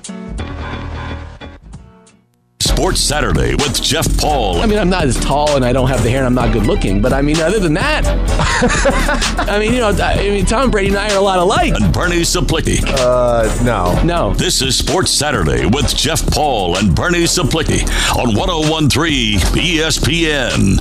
Sports Saturday with Jeff Paul. I mean, I'm not as tall and I don't have the hair and I'm not good looking, but I mean, other than that, I mean, you know, I mean, Tom Brady and I are a lot alike. And Bernie Saplicki. Uh, no. No. This is Sports Saturday with Jeff Paul and Bernie Saplicki on one oh one three E S P N.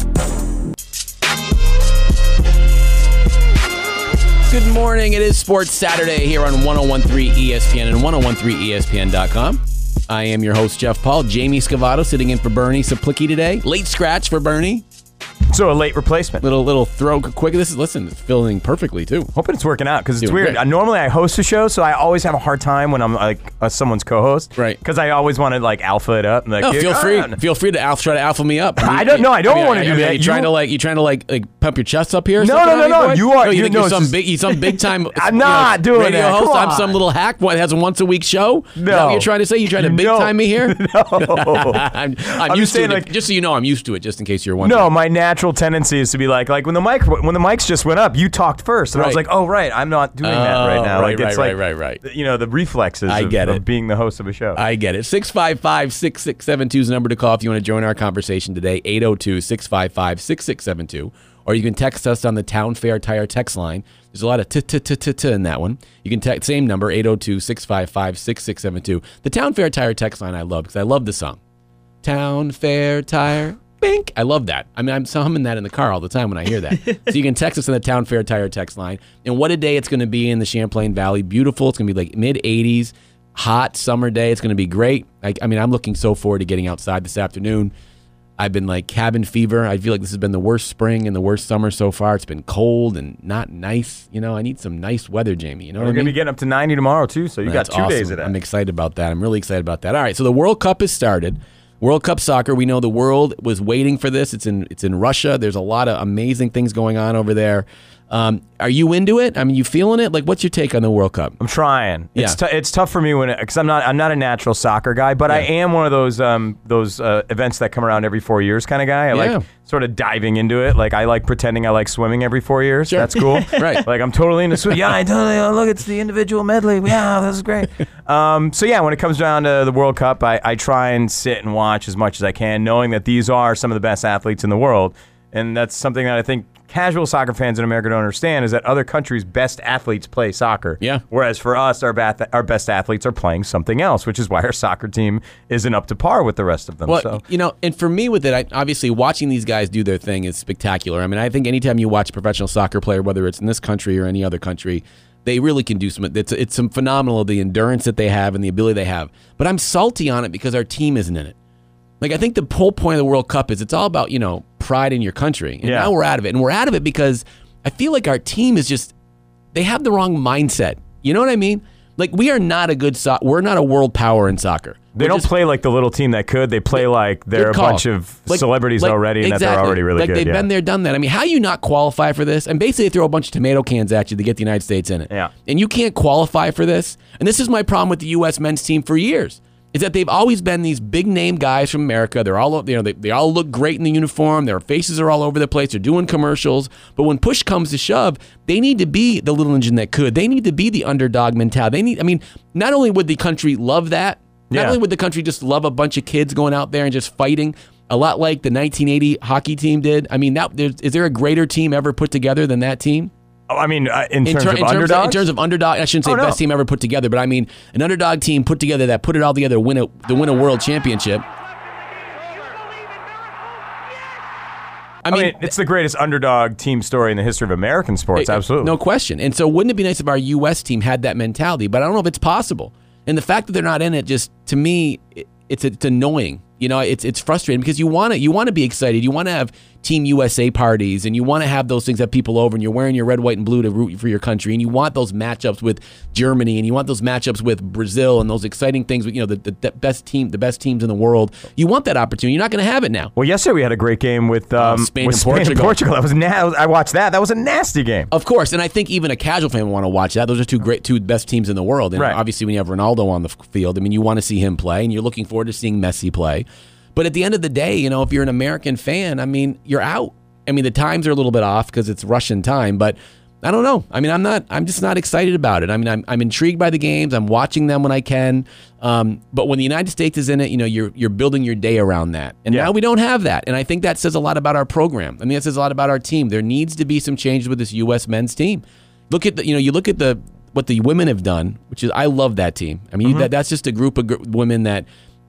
Good morning. It is Sports Saturday here on one oh one three E S P N and one oh one three E S P N dot com. I am your host, Jeff Paul. Jamie Scavato sitting in for Bernie Saplicki today. Late scratch for Bernie. So a late replacement. Little little throw quick. This is listen, it's filling perfectly too. Hoping it's working out because it's Doing weird. great. I, normally I host a show, so I always have a hard time when I'm like uh, someone's co-host. Right. Because I always want to like alpha it up. And, like, No, "Here, feel come free. on." Feel free to alpha, try to alpha me up. I don't know. I don't mean, want to I do mean, that. Are you trying You- to like you trying to like like pump your chest up here? or No, something no, on no, me, no. boy? You are- No, you you- think no, you're it's some just- big, you some big time. I'm you know, not doing radio that. host. Come I'm on. some little hack what has a once a week show. Is that No. what you're trying to say? You trying to big No. time me here? No. I'm, I'm, I'm used just saying, to it. like- Just so you know, I'm used to it. Just in case you're wondering. No, my natural tendency is to be like, like when the mic, when the mics just went up, you talked first, and I was Right. like, oh right, I'm not doing that Oh, right now. right, like, it's right, like, right, right, right. You know, the reflexes. I of, get of it. being the host of a show. I get it. six five five, six six seven two is the number to call if you want to join our conversation today. eight oh two, six five five, six six seven two. Or you can text us on the Town Fair Tire text line. There's a lot of t-t-t-t-t in that one. You can text same number, eight oh two, six five five, six six seven two. The Town Fair Tire text line I love because I love the song. Town Fair Tire, bink. I love that. I mean, I'm humming that in the car all the time when I hear that. So you can text us on the Town Fair Tire text line. And what a day it's going to be in the Champlain Valley. Beautiful. It's going to be like mid eighties, hot summer day. It's going to be great. I, I mean, I'm looking so forward to getting outside this afternoon. I've been like cabin fever. I feel like this has been the worst spring and the worst summer so far. It's been cold and not nice. You know, I need some nice weather, Jamie. You know We're what I going mean? to be getting up to ninety tomorrow too, so you That's got two awesome. days of that. I'm excited about that. I'm really excited about that. All right, so the World Cup has started. World Cup soccer. We know the world was waiting for this. It's in it's in Russia. There's a lot of amazing things going on over there. Um, are you into it? I mean, you feeling it? Like, what's your take on the World Cup? I'm trying. Yeah. It's t- it's tough for me when because I'm not I'm not a natural soccer guy, but I Yeah. am one of those um those uh, events that come around every four years kind of guy. I Yeah. like sort of diving into it. Like I like pretending I like swimming every four years. Sure. That's cool. Right. Like I'm totally into swimming. Yeah, I totally oh, look. It's the individual medley. Yeah, this is great. um. So yeah, when it comes down to the World Cup, I I try and sit and watch as much as I can, knowing that these are some of the best athletes in the world, and that's something that I think casual soccer fans in America don't understand is that other countries' best athletes play soccer. Yeah. Whereas for us, our bath- our best athletes are playing something else, which is why our soccer team isn't up to par with the rest of them. Well, so. you know, and for me with it, I, obviously watching these guys do their thing is spectacular. I mean, I think anytime you watch a professional soccer player, whether it's in this country or any other country, they really can do some. It's it's some phenomenal the endurance that they have and the ability they have. But I'm salty on it because our team isn't in it. Like I think the whole point of the World Cup is it's all about you know pride in your country, and Yeah. now we're out of it, and we're out of it because I feel like our team is just they have the wrong mindset. You know what I mean? Like we are not a good so- we're not a world power in soccer. They We're don't just- play like the little team that could. They play like they're Good a call. bunch of Like- celebrities like- already, and that exactly. they're already really like good. they've yeah. been there, done that. I mean, how you not qualify for this? And basically, they throw a bunch of tomato cans at you to get the United States in it. Yeah. And you can't qualify for this. And this is my problem with the U S men's team for years. Is that they've always been these big name guys from America. They're all you know they, they all look great in the uniform. Their faces are all over the place. They're doing commercials. But when push comes to shove, they need to be the little engine that could. They need to be the underdog mentality. They need. I mean, not only would the country love that, not Yeah. only would the country just love a bunch of kids going out there and just fighting, a lot like the nineteen eighty hockey team did. I mean, that, there's, is there a greater team ever put together than that team? Oh, I mean, uh, in, in, terms ter- of in terms underdogs? Of, in terms of underdog, I shouldn't say Oh, no. best team ever put together, but I mean an underdog team put together that put it all together, win a, to win a world championship. I mean, I mean, it's the greatest underdog team story in the history of American sports, it, absolutely. No question. And so wouldn't it be nice if our U S team had that mentality? But I don't know if it's possible. And the fact that they're not in it, just, to me, it, it's it's annoying. You know, it's it's frustrating because you want to you want to be excited. You want to have Team U S A parties, and you want to have those things, have people over, and you're wearing your red, white, and blue to root for your country, and you want those matchups with Germany, and you want those matchups with Brazil, and those exciting things with, you know, the, the, the best team, the best teams in the world. You want that opportunity. You're not going to have it now. Well, yesterday we had a great game with, um, oh, Spain, with and Spain Portugal. and Portugal. That was na- I watched that. That was a nasty game. Of course, and I think even a casual fan would want to watch that. Those are two great, two best teams in the world. And right. obviously, when you have Ronaldo on the field, I mean, you want to see him play, and you're looking forward to seeing Messi play. But at the end of the day, you know, if you're an American fan, I mean, you're out. I mean, the times are a little bit off because it's Russian time, but I don't know. I mean, I'm not. I'm just not excited about it. I mean, I'm I'm intrigued by the games. I'm watching them when I can. Um, but when the United States is in it, you know, you're you're building your day around that. And yeah. now we don't have that. And I think that says a lot about our program. I mean, that says a lot about our team. There needs to be some changes with this U S men's team. Look at the, you know, you look at the what the women have done, which is I love that team. I mean, mm-hmm. that that's just a group of gr- women that.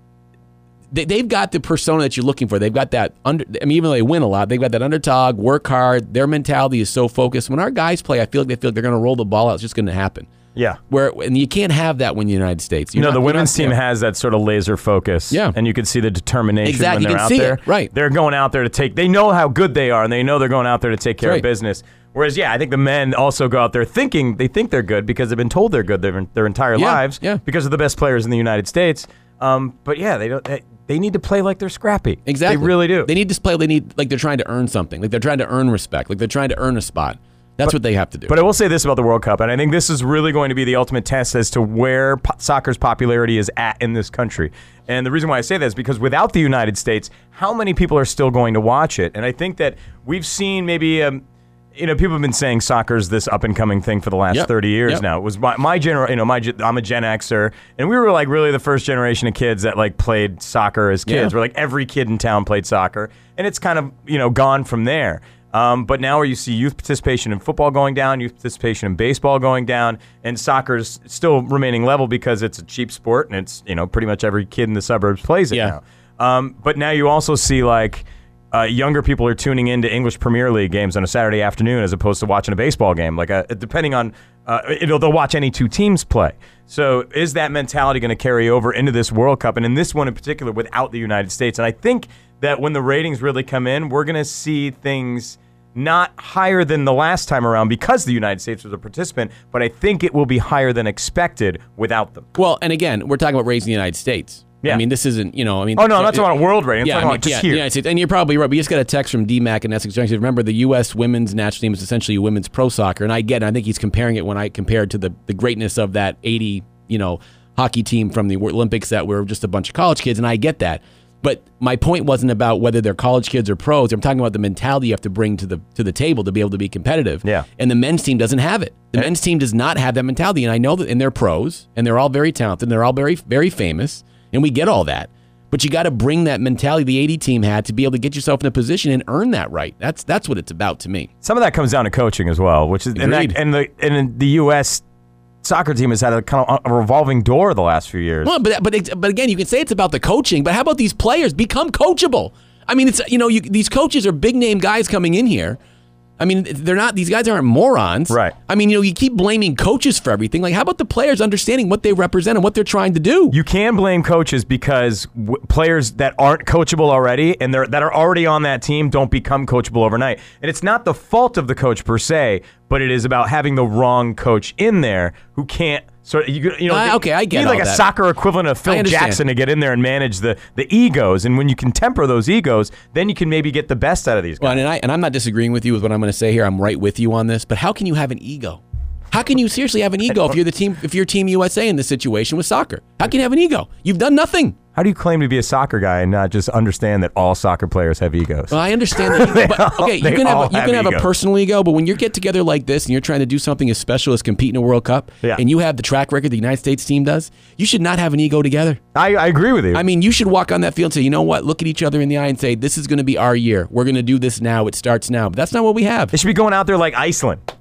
They, they've got the persona that you're looking for. They've got that under. I mean, even though they win a lot, they've got that underdog, work hard. Their mentality is so focused. When our guys play, I feel like they feel like they're going to roll the ball out. It's just going to happen. Yeah. Where and you can't have that when you're in the United States. You're you know, not, the women's not, team yeah. has that sort of laser focus. Yeah. And you can see the determination exactly. when you they're can out see there. It. Right. They're going out there to take. They know how good they are, and they know they're going out there to take care right. of business. Whereas, yeah, I think the men also go out there thinking they think they're good because they've been told they're good their, their entire yeah. lives yeah. because of the best players in the United States. Um, but yeah, they don't. They, they need to play like they're scrappy. Exactly, they really do. They need to play. They need like they're trying to earn something. Like they're trying to earn respect. Like they're trying to earn a spot. That's but, what they have to do. But I will say this about the World Cup, and I think this is really going to be the ultimate test as to where po- soccer's popularity is at in this country. And the reason why I say that is because without the United States, how many people are still going to watch it? And I think that we've seen maybe. Um, You know, people have been saying soccer's this up-and-coming thing for the last yep. thirty years yep. now. It was my, my gener- you know, my I'm a Gen Xer, and we were like really the first generation of kids that like played soccer as kids. Yeah. We're like every kid in town played soccer, and it's kind of you know gone from there. Um, but now where you see youth participation in football going down, youth participation in baseball going down, and soccer's still remaining level because it's a cheap sport, and it's you know pretty much every kid in the suburbs plays it yeah. now. Um, but now you also see like. Uh, younger people are tuning into English Premier League games on a Saturday afternoon as opposed to watching a baseball game. Like, a, depending on, uh, you know, they'll watch any two teams play. So, is that mentality going to carry over into this World Cup, and in this one in particular, without the United States? And I think that when the ratings really come in, we're going to see things not higher than the last time around because the United States was a participant, but I think it will be higher than expected without them. Well, and again, we're talking about raising the United States. Yeah. I mean, this isn't, you know, I mean. Oh, no, I'm not talking about a world rating. I'm yeah, talking I mean, about just yeah, here. the United States. And you're probably right. We just got a text from D Mac and Essex Junction. Remember, the U S women's national team is essentially women's pro soccer. And I get it. I think he's comparing it when I compared to the, the greatness of that eighty, you know, hockey team from the Olympics that were just a bunch of college kids. And I get that. But my point wasn't about whether they're college kids or pros. I'm talking about the mentality you have to bring to the to the table to be able to be competitive. Yeah. And the men's team doesn't have it. The and men's team does not have that mentality. And I know that, and they're pros, and they're all very talented, and they're all very, very famous, and we get all that. But you got to bring that mentality the eighty team had to be able to get yourself in a position and earn that right. That's that's what it's about to me. Some of that comes down to coaching as well, which is and, that, and the and the U S soccer team has had a kind of a revolving door the last few years. Well, but but but again, you can say it's about the coaching, but how about these players become coachable? I mean, it's you know, you, these coaches are big name guys coming in here. I mean, they're not; these guys aren't morons, right? I mean, you know, you keep blaming coaches for everything. Like, how about the players understanding what they represent and what they're trying to do? You can blame coaches because w- players that aren't coachable already and they're that are already on that team don't become coachable overnight. And it's not the fault of the coach per se, but it is about having the wrong coach in there who can't. So you you know uh, okay, I get you need all like a that. soccer equivalent of Phil Jackson to get in there and manage the, the egos, and when you can temper those egos, then you can maybe get the best out of these guys. Well, and I and I'm not disagreeing with you with what I'm going to say here. I'm right with you on this. But how can you have an ego? How can you seriously have an ego if you're the team if you're Team U S A in this situation with soccer? How can you have an ego? You've done nothing. How do you claim to be a soccer guy and not just understand that all soccer players have egos? Well, I understand that. Ego, but, okay, you can have a, you have can have egos. a personal ego, but when you get together like this and you're trying to do something as special as compete in a World Cup, yeah. and you have the track record the United States team does, you should not have an ego together. I, I agree with you. I mean, you should walk on that field and say, you know what? Look at each other in the eye and say, this is going to be our year. We're going to do this now. It starts now. But that's not what we have. They should be going out there like Iceland.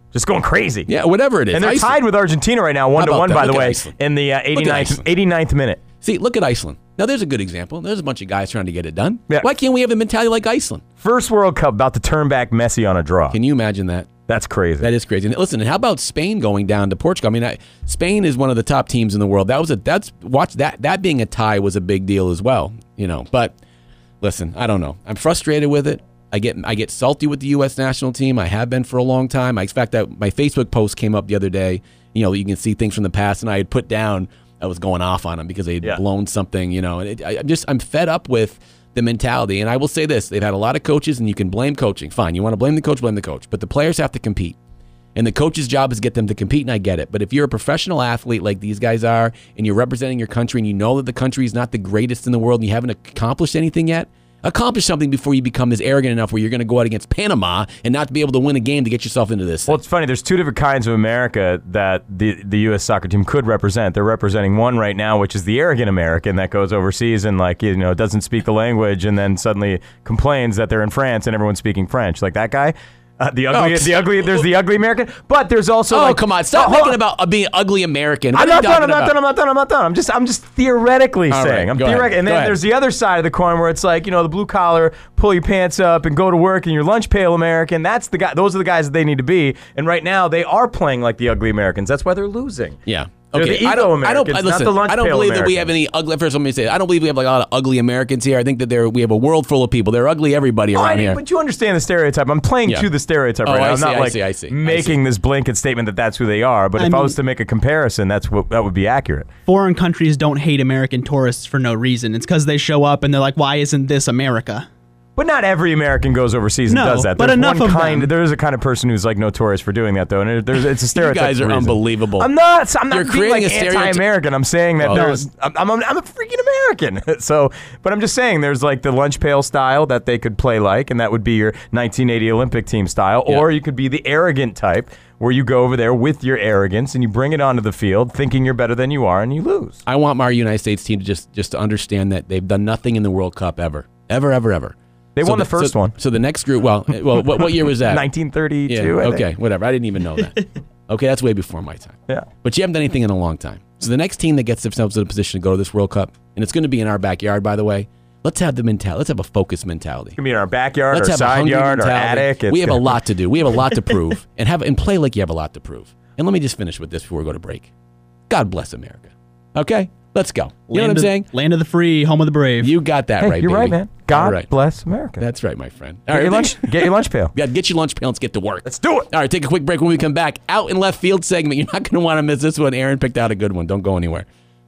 Just going crazy. Yeah, whatever it is. And they're Iceland. tied with Argentina right now, one to one, that? by Look the at way, Iceland. in the uh, eighty-ninth, eighty-ninth minute. See, look at Iceland. Now, there's a good example. There's a bunch of guys trying to get it done. Yeah. Why can't we have a mentality like Iceland? First World Cup, about to turn back Messi on a draw. Can you imagine that? That's crazy. That is crazy. And listen, and how about Spain going down to Portugal? I mean, I, Spain is one of the top teams in the world. That was a that's watch that that being a tie was a big deal as well. You know, but listen, I don't know. I'm frustrated with it. I get I get salty with the U S national team. I have been for a long time. I expect that my Facebook post came up the other day. You know, you can see things from the past, and I had put down I was going off on them because they had yeah. blown something. You know, and it, I, I'm just I'm fed up with the mentality. And I will say this: they've had a lot of coaches, and you can blame coaching. Fine, you want to blame the coach, blame the coach. But the players have to compete, and the coach's job is to get them to compete. And I get it. But if you're a professional athlete like these guys are, and you're representing your country, and you know that the country is not the greatest in the world, and you haven't accomplished anything yet. Accomplish something before you become as arrogant enough where you're going to go out against Panama and not be able to win a game to get yourself into this. Well, it's funny. There's two different kinds of America that the the U S soccer team could represent. They're representing one right now, which is the arrogant American that goes overseas and like you know doesn't speak the language and then suddenly complains that they're in France and everyone's speaking French, like that guy. Uh, the ugly, oh, the ugly. There's the ugly American, but there's also. Oh like, come on! Stop oh, thinking about uh, being ugly American. What I'm not done. I'm about? not done. I'm not done. I'm not done. I'm just. I'm just theoretically All saying. Right, I'm theoretically. And then ahead. there's the other side of the coin where it's like you know the blue collar, pull your pants up and go to work and your lunch pail American. That's the guy. Those are the guys that they need to be. And right now they are playing like the ugly Americans. That's why they're losing. Yeah. They're Okay, the I don't. I don't. Americans, Listen, not the lunch I don't pail believe that we Americans. have any ugly. First, let me say, I don't believe we have like a lot of ugly Americans here. I think that there we have a world full of people. They're ugly, everybody Oh, around I, here. but you understand the stereotype. I'm playing Yeah. to the stereotype Oh, right now. I I'm see, not I like see, I see, I making see. this blanket statement that that's who they are. But I if I mean- was to make a comparison, that's what that would be accurate. Foreign countries don't hate American tourists for no reason. It's because they show up and they're like, why isn't this America? But not every American goes overseas and No, does that. but There's enough one of kind. them. There is a kind of person who's like notorious for doing that, though, and there's it's a stereotype. You guys are reason. unbelievable. I'm not. I'm not You're being creating like a stereotype- anti-American. I'm saying that Well, there's. I'm, I'm. I'm a freaking American. So, but I'm just saying there's like the lunch pail style that they could play like, and that would be your nineteen eighty Olympic team style, Yeah. or you could be the arrogant type, where you go over there with your arrogance and you bring it onto the field, thinking you're better than you are, and you lose. I want our United States team to just just to understand that they've done nothing in the World Cup ever, ever, ever, ever. They So won the first so, one. So the next group, well, well, what, what year was that? nineteen thirty-two. Yeah, I okay, think. whatever. I didn't even know that. Okay, that's way before my time. Yeah. But you haven't done anything in a long time. So the next team that gets themselves in a position to go to this World Cup, and it's going to be in our backyard, by the way. Let's have the mentality. Let's have a focused mentality. It can be in our backyard, Let's our have a side hungry yard, our mentality. attic. It's We have a gonna- lot to do. We have a lot to prove, and have and play like you have a lot to prove. And let me just finish with this before we go to break. God bless America. Okay, let's go. You know what I'm of, saying? Land of the free, home of the brave. You got that Hey, right. you're baby. right, man. God All right. bless America. That's right, my friend. Get your lunch. Get your lunch pail. Yeah, get your lunch pail. Let's get to work. Let's do it. All right, take a quick break. When we come back, out in left field segment. You're not going to want to miss this one. Aaron picked out a good one. Don't go anywhere.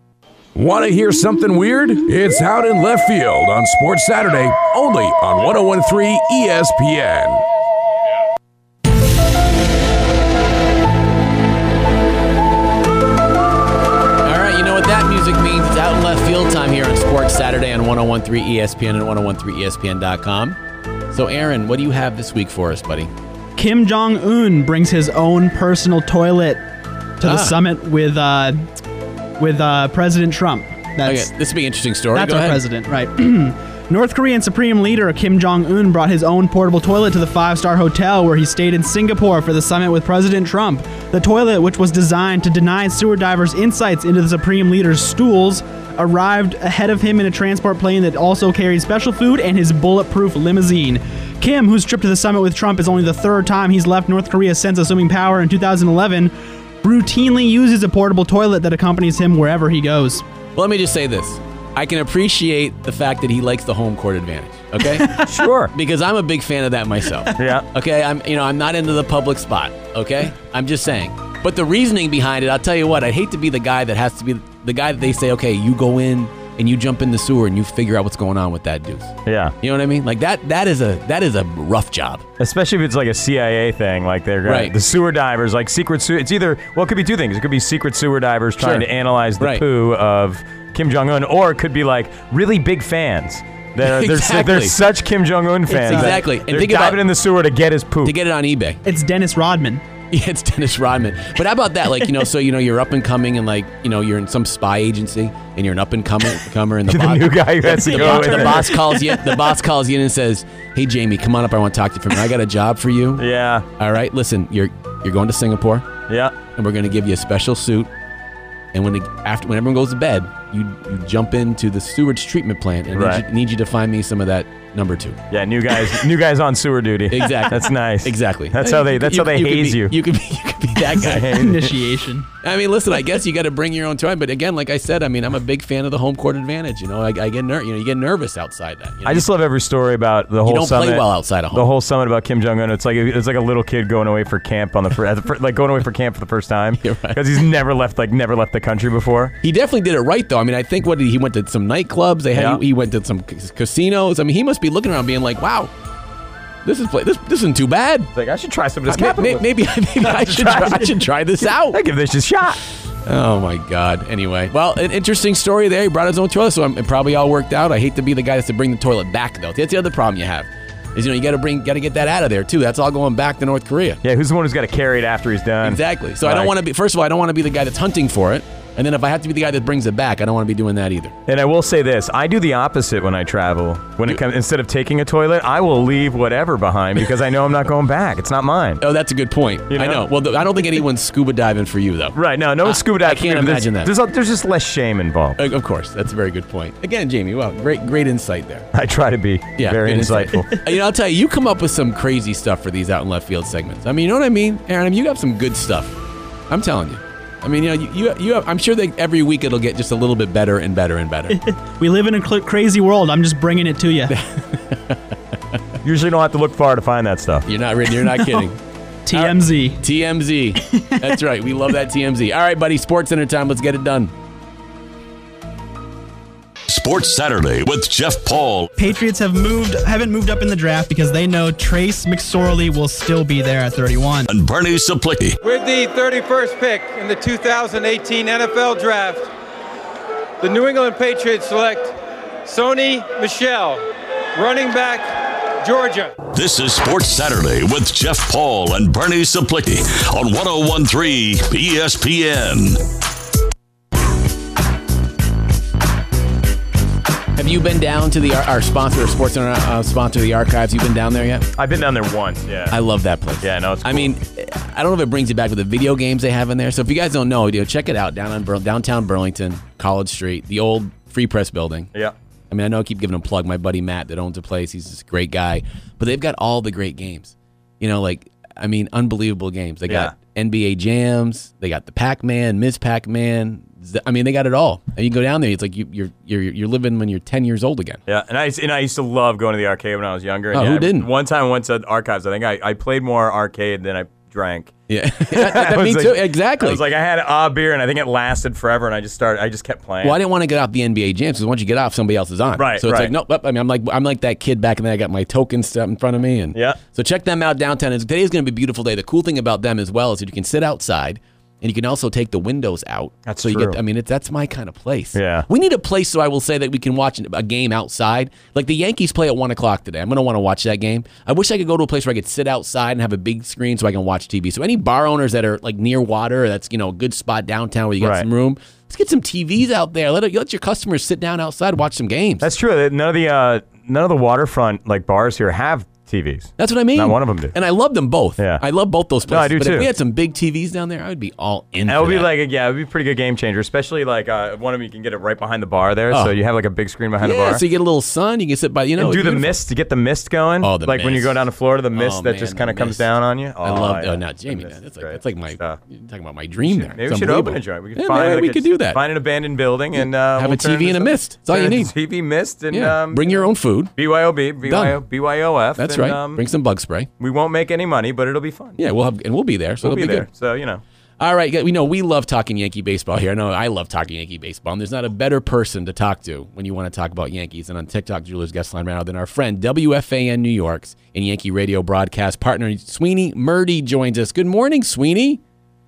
Want to hear something weird? It's Out in Left Field on Sports Saturday, only on one oh one point three E S P N. All right, you know what that music means. It's out in left field time here on Sports Saturday on one oh one point three E S P N and one oh one point three E S P N dot com. So, Aaron, what do you have this week for us, buddy? Kim Jong-un brings his own personal toilet to the Ah. summit with uh, with uh, President Trump. That's, Okay, this will be an interesting story. that's Go our ahead. president, right? North Korean Supreme Leader Kim Jong-un brought his own portable toilet to the five-star hotel where he stayed in Singapore for the summit with President Trump. The toilet, which was designed to deny sewer divers insights into the Supreme Leader's stools, arrived ahead of him in a transport plane that also carried special food and his bulletproof limousine. Kim, whose trip to the summit with Trump is only the third time he's left North Korea since assuming power in two thousand eleven, routinely uses a portable toilet that accompanies him wherever he goes. Well, let me just say this. I can appreciate the fact that he likes the home court advantage. Okay? Sure. Because I'm a big fan of that myself. Yeah. Okay, I'm you know, I'm not into the public spot, okay? I'm just saying. But the reasoning behind it, I'll tell you what, I'd hate to be the guy that has to be the guy that they say, okay, you go in and you jump in the sewer and you figure out what's going on with that deuce. Yeah. You know what I mean? Like that that is a that is a rough job. Especially if it's like a C I A thing, like they're gonna, Right. the sewer divers, like secret sewer. It's either well, it could be two things. It could be secret sewer divers trying Sure. to analyze the Right. poo of Kim Jong Un, or it could be like really big fans. They're, they're, Exactly. they're such Kim Jong Un fans. that Exactly. And They're think diving about- in the sewer to get his poop. To get it on eBay. It's Dennis Rodman. Yeah, it's Dennis Rodman. But how about that? Like, you know, so, you know, you're up and coming and, like, you know, you're in some spy agency and you're an up and comer, comer and the, The boss, new guy who has to the, go boss, in the there. boss calls you. The boss calls you in and says, "Hey, Jamie, come on up. I want to talk to you for a minute. I got a job for you. Yeah. All right. Listen, you're You're going to Singapore. Yeah. And we're going to give you a special suit. And when it, after when everyone goes to bed, you, you jump into the sewage treatment plant and Right. need, you, need you to find me some of that number two. Yeah, new guys, new guys on sewer duty. Exactly. That's nice. Exactly. That's how they. That's how they you could haze be- you. You could be. You could be that guy. Initiation. I mean, listen. I guess you got to bring your own time. But again, like I said, I mean, I'm a big fan of the home court advantage. You know, I, I get ner- You know, you get nervous outside that. You know? I just love every story about the whole don't play summit. well outside of home. The whole summit about Kim Jong Un. It's like it's like a little kid going away for camp on the first, like going away for camp for the first time because he's never left like never left the country before. He definitely did it right, though. I mean, I think what did he, he went to some nightclubs. They had Yeah. he, he went to some c- casinos. I mean, he must be looking around, being like, "Wow, this is play, this this isn't too bad." Like I should try some of this I- may- capitalism. Maybe maybe I should try, I should try this out. I give this a shot. Oh my God. Anyway, well, an interesting story there. He brought his own toilet, so I'm, it probably all worked out. I hate to be the guy that's to bring the toilet back, though. That's the other problem you have. Is, you know, you got to bring, got to get that out of there too. That's all going back to North Korea. Yeah, who's the one who's got to carry it after he's done? Exactly. So I don't Like- want to be. First of all, I don't want to be the guy that's hunting for it. And then if I have to be the guy that brings it back, I don't want to be doing that either. And I will say this: I do the opposite when I travel. When it comes, instead of taking a toilet, I will leave whatever behind because I know I'm not going back. It's not mine. Oh, that's a good point. You know? I know. Well, th- I don't think anyone's scuba diving for you, though. Right? No, no one's I- scuba diving. I can't There's- imagine that. There's, a- there's just less shame involved. Uh, Of course, that's a very good point. Again, Jamie, well, great, great insight there. I try to be Yeah, very good insight. insightful. You know, I'll tell you, you come up with some crazy stuff for these out in left field segments. I mean, you know what I mean, Aaron? I mean, you have some good stuff. I'm telling you. I mean, you know, you, you, you have, I'm sure that every week it'll get just a little bit better and better and better. We live in a cl- crazy world. I'm just bringing it to you. Usually don't have to look far to find that stuff. You're not you're not kidding. T M Z. T M Z. That's right. We love that T M Z. All right, buddy. Sports Center time. Let's get it done. Sports Saturday with Jeff Paul. Patriots have moved, haven't moved up in the draft because they know Trace McSorley will still be there at thirty-one. And Bernie Saplicki. With the thirty-first pick in the two thousand eighteen N F L Draft, the New England Patriots select Sony Michel, running back, Georgia. This is Sports Saturday with Jeff Paul and Bernie Saplicki on one oh one point three E S P N. Have you been down to the our sponsor, Sports Center uh, sponsor, the Archives? You've been down there yet? I've been down there once. Yeah. I love that place. Yeah, no, it's cool. I mean, I don't know if it brings you back with the video games they have in there. So if you guys don't know, you know, check it out down on Bur- downtown Burlington, College Street, the old Free Press building. Yeah. I mean, I know I keep giving a plug. My buddy Matt that owns the place, he's this great guy. But they've got all the great games. You know, like, I mean, unbelievable games. They got N B A Jams. They got the Pac-Man, Miz Pac-Man. I mean, they got it all. And you go down there, it's like you, you're you're you're living when you're ten years old again. Yeah, and I and I used to love going to the arcade when I was younger. And Oh, yeah, who didn't? One time I went to the Archives. I think I, I played more arcade than I drank. Yeah, that, that, I me was too. like- Exactly. I was like, I had a beer, and I think it lasted forever, and I just started. I just kept playing. Well, I didn't want to get off the N B A Jams because once you get off, somebody else is on. Right, So it's right. like, nope. I mean, I'm like I'm like that kid back in there. I got my token stuff in front of me, and Yeah. So check them out downtown. It's- Today is going to be a beautiful day. The cool thing about them as well is that you can sit outside. And you can also take the windows out. That's so you true. Get, I mean, it's, that's my kind of place. Yeah. We need a place so I will say that we can watch a game outside. Like the Yankees play at one o'clock today. I'm going to want to watch that game. I wish I could go to a place where I could sit outside and have a big screen so I can watch T V. So any bar owners that are like near water, that's, you know, a good spot downtown where you got Right. some room, let's get some T Vs out there. Let, it, let your customers sit down outside, watch some games. That's true. None of the uh, none of the waterfront like bars here have T Vs. That's what I mean. Not one of them do. And I love them both. Yeah. I love both those places. No, I do but too. if we had some big T Vs down there, I would be all in That for would be that. like, a, yeah, it would be a pretty good game changer, especially like uh, one of them you can get it right behind the bar there, Oh. so you have like a big screen behind yeah, the bar. so you get a little sun. You can sit by, you know. and do it's the beautiful. mist to get the mist going. Oh, the like when you mist. go down to Florida, the mist Oh, that man, just the kind of comes mist. down on you. I love. yeah. Oh, no, Jamie, The mist that's is like great. that's like my. Stuff. You're talking about my dream there. Maybe It's we should open unbelievable. a joint. We could Yeah, find maybe like we a- could do that. Find an abandoned building and uh, Have we'll a T V turn it and a into- mist. That's all you turn it need. into T V mist and Yeah. um, Bring your own food. B Y O B, B Y O, Done. B Y O F. That's and, right. Um, Bring some bug spray. we won't make any money, but it'll be fun. Yeah, we'll have and we'll be there, so we'll it'll be be there. good. So you know. All right, we know we love talking Yankee baseball here. I know I love talking Yankee baseball, and there's not a better person to talk to when you want to talk about Yankees and on TikTok Jewelers Guest Line right now than our friend W F A N New York's and Yankee radio broadcast partner Sweeney Murdy joins us. Good morning, Sweeney.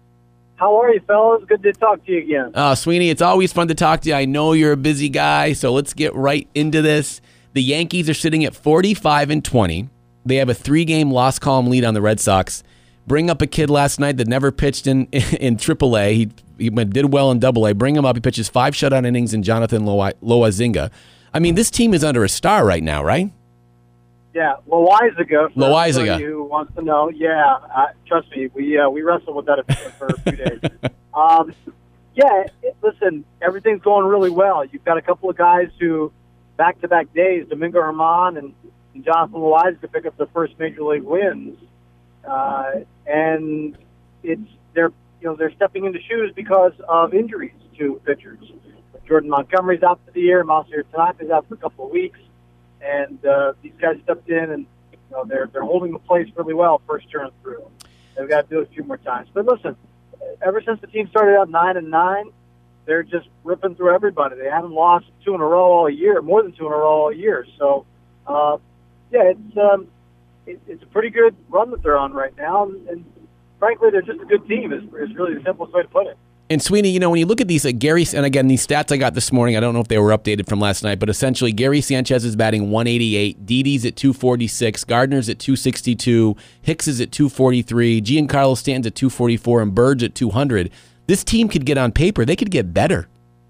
How are you, fellas? Good to talk to you again. Uh, Sweeney, it's always fun to talk to you. I know you're a busy guy, so let's get right into this. The Yankees are sitting at forty-five and twenty. They have a three-game loss column lead on the Red Sox. Bring up a kid last night that never pitched in in triple A. He, he went, did well in double A. Bring him up. He pitches five shutout innings in Jonathan Loa- Loazinga. I mean, this team is under a star right now, right? Yeah, Loizaga. For Loizaga. anybody who wants to know, yeah, uh, trust me, we uh, we wrestled with that for a few days. Um, yeah, it, listen, everything's going really well. You've got a couple of guys who, back-to-back days, Domingo Herman and, and Jonathan Loizaga pick up their first major league wins, uh, and it's they're you know they're stepping into shoes because of injuries to pitchers. Jordan Montgomery's out for the year. Masahiro Tanaka's out for a couple of weeks. And uh, these guys stepped in, and you know, they're they're holding the place really well first turn through. They've got to do it a few more times. But listen, ever since the team started out nine and nine, they're just ripping through everybody. They haven't lost two in a row all year, more than two in a row all year. So, uh, yeah, it's um, it, it's a pretty good run that they're on right now. And, and frankly, they're just a good team. Is is really the simplest way to put it. And Sweeney, you know, when you look at these, like Gary, and again, these stats I got this morning, I don't know if they were updated from last night, but essentially Gary Sanchez is batting one eighty-eight, Didi's at two forty-six, Gardner's at two sixty-two, Hicks is at two forty-three, Giancarlo Stanton's at two forty-four, and Bird's at two hundred. This team could get on paper. They could get better.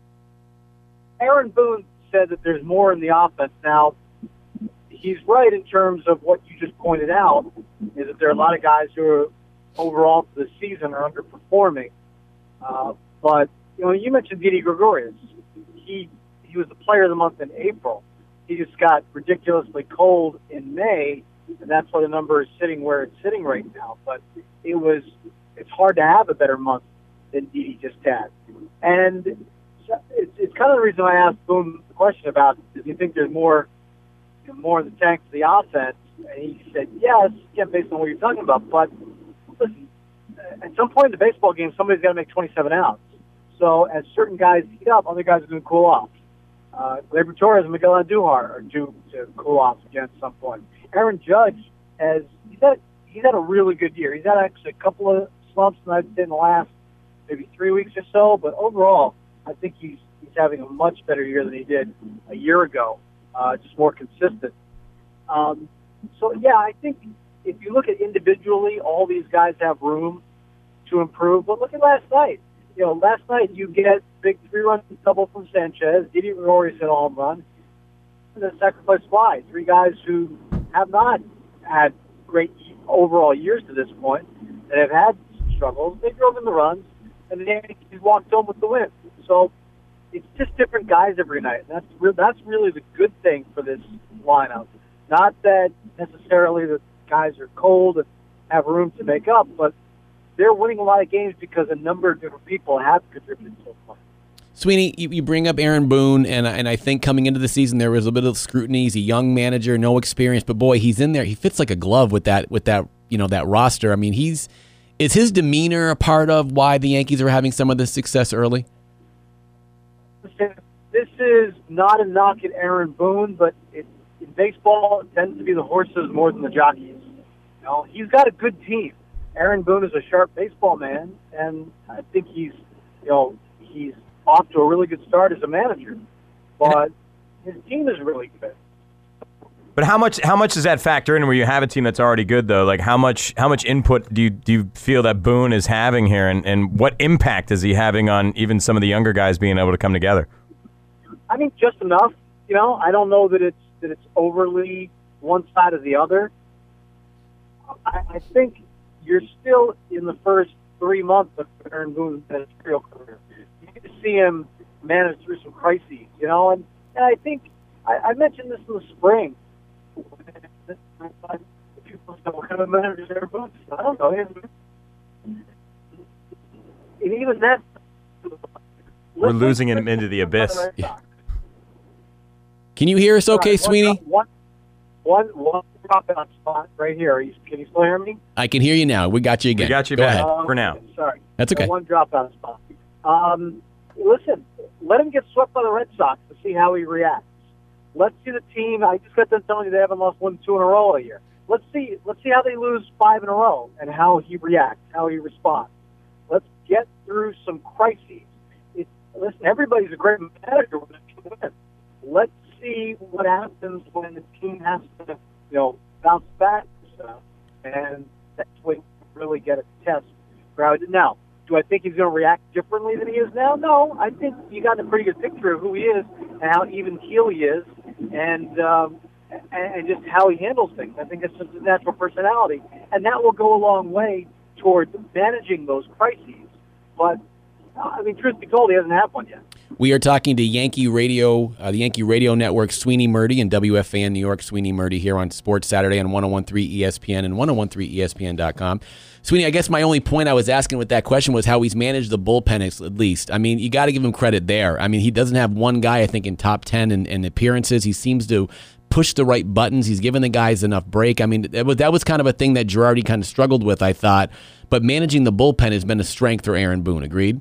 Aaron Boone said that there's more in the offense. Now, he's right in terms of what you just pointed out, is that there are a lot of guys who are overall for the season are underperforming. Uh, but, you know, you mentioned Didi Gregorius. He he was the player of the month in April. He just got ridiculously cold in May, and that's why the number is sitting where it's sitting right now. But it was it's hard to have a better month than Didi just had. And it's, it's kind of the reason I asked Boone the question about, do you think there's more more in the tank for the offense? And he said, yes, yeah, based on what you're talking about. But listen, at some point in the baseball game, somebody's got to make twenty-seven outs. So as certain guys heat up, other guys are going to cool off. Uh, Gleyber Torres and Miguel Andujar are due to cool off again at some point. Aaron Judge has he's had he's had a really good year. He's had actually a couple of slumps, I'd say, in the last maybe three weeks or so. But overall, I think he's he's having a much better year than he did a year ago. Uh, just more consistent. Um, so yeah, I think if you look at individually, all these guys have room to improve. But look at last night. You know, last night you get big three-run double from Sanchez, Didi Gregorius hit a home run, and then sacrifice fly. Three guys who have not had great overall years to this point, that have had struggles. They drove in the runs, and the Yankees walked home with the win. So it's just different guys every night. That's re- that's really the good thing for this lineup. Not that necessarily the guys are cold and have room to make up, but they're winning a lot of games because a number of different people have contributed so far. Sweeney, you, you bring up Aaron Boone, and and I think coming into the season there was a bit of scrutiny. He's a young manager, no experience, but boy, he's in there. He fits like a glove with that with that you know that roster. I mean, he's is his demeanor a part of why the Yankees are having some of this success early? This is not a knock at Aaron Boone, but it, in baseball, it tends to be the horses more than the jockeys. You know, he's got a good team. Aaron Boone is a sharp baseball man, and I think he's, you know, he's off to a really good start as a manager. But his team is really good. But how much how much does that factor in where you have a team that's already good, though? Like how much how much input do you do you feel that Boone is having here, and, and what impact is he having on even some of the younger guys being able to come together? I mean, just enough. You know, I don't know that it's that it's overly one side or the other. I, I think you're still in the first three months of Aaron Boone's managerial career. You get to see him manage through some crises, you know, and, and I think I, I mentioned this in the spring. People say, what kind of manager is Aaron Boone? I don't know. And even that, we're losing him into the abyss. Yeah. Can you hear us okay, right, Sweeney? One, one, one drop-out spot right here. You, can you still hear me? I can hear you now. We got you again. We got you Go back ahead. Um, for now. Sorry. That's okay. One drop-out spot. Um, listen, let him get swept by the Red Sox to see how he reacts. Let's see the team. I just got done telling you they haven't lost one, two in a row a year. Let's see. Let's see how they lose five in a row and how he reacts, how he responds. Let's get through some crises. It, listen, everybody's a great manager when they can win. Let's see what happens when the team has to, you know, bounce back and stuff, and that's when you really get a test for how he did. Now, do I think he's going to react differently than he is now? No, I think you got a pretty good picture of who he is and how even keel he is, and um, and, and just how he handles things. I think it's just his natural personality, and that will go a long way towards managing those crises. But uh, I mean, truth be told, he hasn't had one yet. We are talking to Yankee Radio, uh, the Yankee Radio Network, Sweeney Murdy, and W F A N New York, Sweeney Murdy, here on Sports Saturday on one oh one three E S P N and one oh one three E S P N dot com. Sweeney, I guess my only point I was asking with that question was how he's managed the bullpen at least. I mean, you got to give him credit there. I mean, he doesn't have one guy, I think, in top ten in, in appearances. He seems to push the right buttons. He's given the guys enough break. I mean, that was, that was kind of a thing that Girardi kind of struggled with, I thought. But managing the bullpen has been a strength for Aaron Boone. Agreed?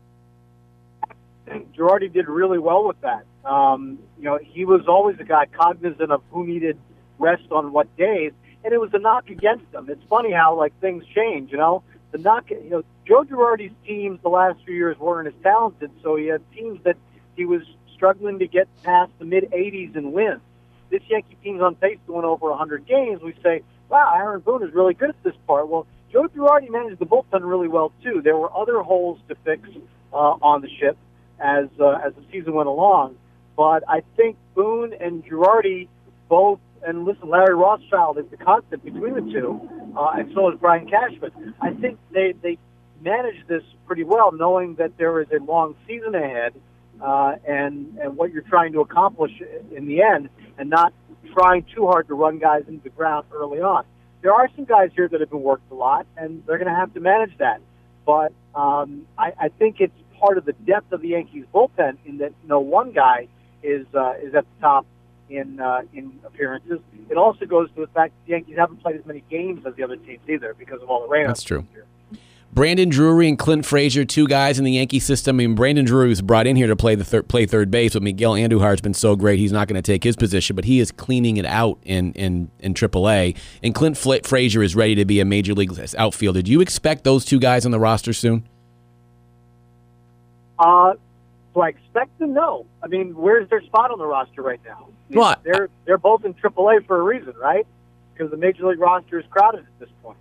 Girardi did really well with that. Um, you know, he was always a guy cognizant of who needed rest on what days, and it was a knock against them. It's funny how, like, things change, you know. The knock, you know, Joe Girardi's teams the last few years weren't as talented, so he had teams that he was struggling to get past the mid-eighties and win. This Yankee team's on pace to win over one hundred games. We say, wow, Aaron Boone is really good at this part. Well, Joe Girardi managed the bullpen really well, too. There were other holes to fix uh, on the ship as uh, as the season went along. But I think Boone and Girardi both, and listen, Larry Rothschild is the constant between the two, uh, and so is Brian Cashman. I think they, they managed this pretty well, knowing that there is a long season ahead uh, and, and what you're trying to accomplish in the end, and not trying too hard to run guys into the ground early on. There are some guys here that have been worked a lot, and they're going to have to manage that. But um, I, I think it's part of the depth of the Yankees bullpen in that no one guy is uh, is at the top in uh, in appearances. It also goes to the fact that the Yankees haven't played as many games as the other teams either because of all the rain. That's true. Brandon Drury and Clint Frazier, two guys in the Yankee system. I mean, Brandon Drury was brought in here to play the thir- play third base, but Miguel Andujar's been so great he's not going to take his position, but he is cleaning it out in in, in triple A. And Clint Fl- Frazier is ready to be a major league outfielder. Do you expect those two guys on the roster soon? Uh, do I expect them? No. I mean, where's their spot on the roster right now? What? They're they're both in triple A for a reason, right? Because the major league roster is crowded at this point.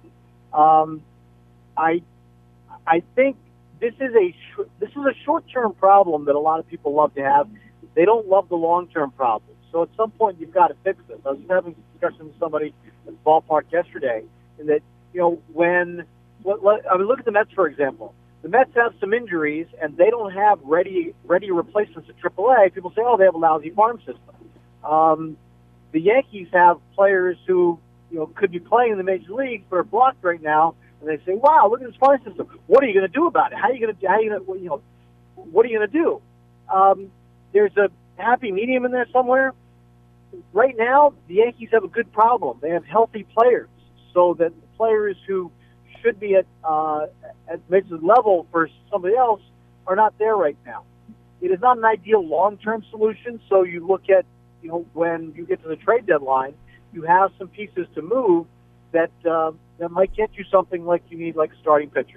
Um, I I think this is a sh- this is a short term problem that a lot of people love to have. They don't love the long term problem. So at some point you've got to fix this. I was having a discussion with somebody at the ballpark yesterday, and that you know when let, let, I mean look at the Mets for example. The Mets have some injuries, and they don't have ready ready replacements at triple A. People say, oh, they have a lousy farm system. Um, the Yankees have players who you know could be playing in the major leagues but are blocked right now, and they say, wow, look at this farm system. What are you going to do about it? How are you going to how are you going to you know what are you going to do? Um, there's a happy medium in there somewhere. Right now, the Yankees have a good problem. They have healthy players, so that the players who should be at uh, at major level for somebody else are not there right now. It is not an ideal long-term solution. So you look at, you know, when you get to the trade deadline, you have some pieces to move that uh, that might get you something like you need, like a starting pitcher.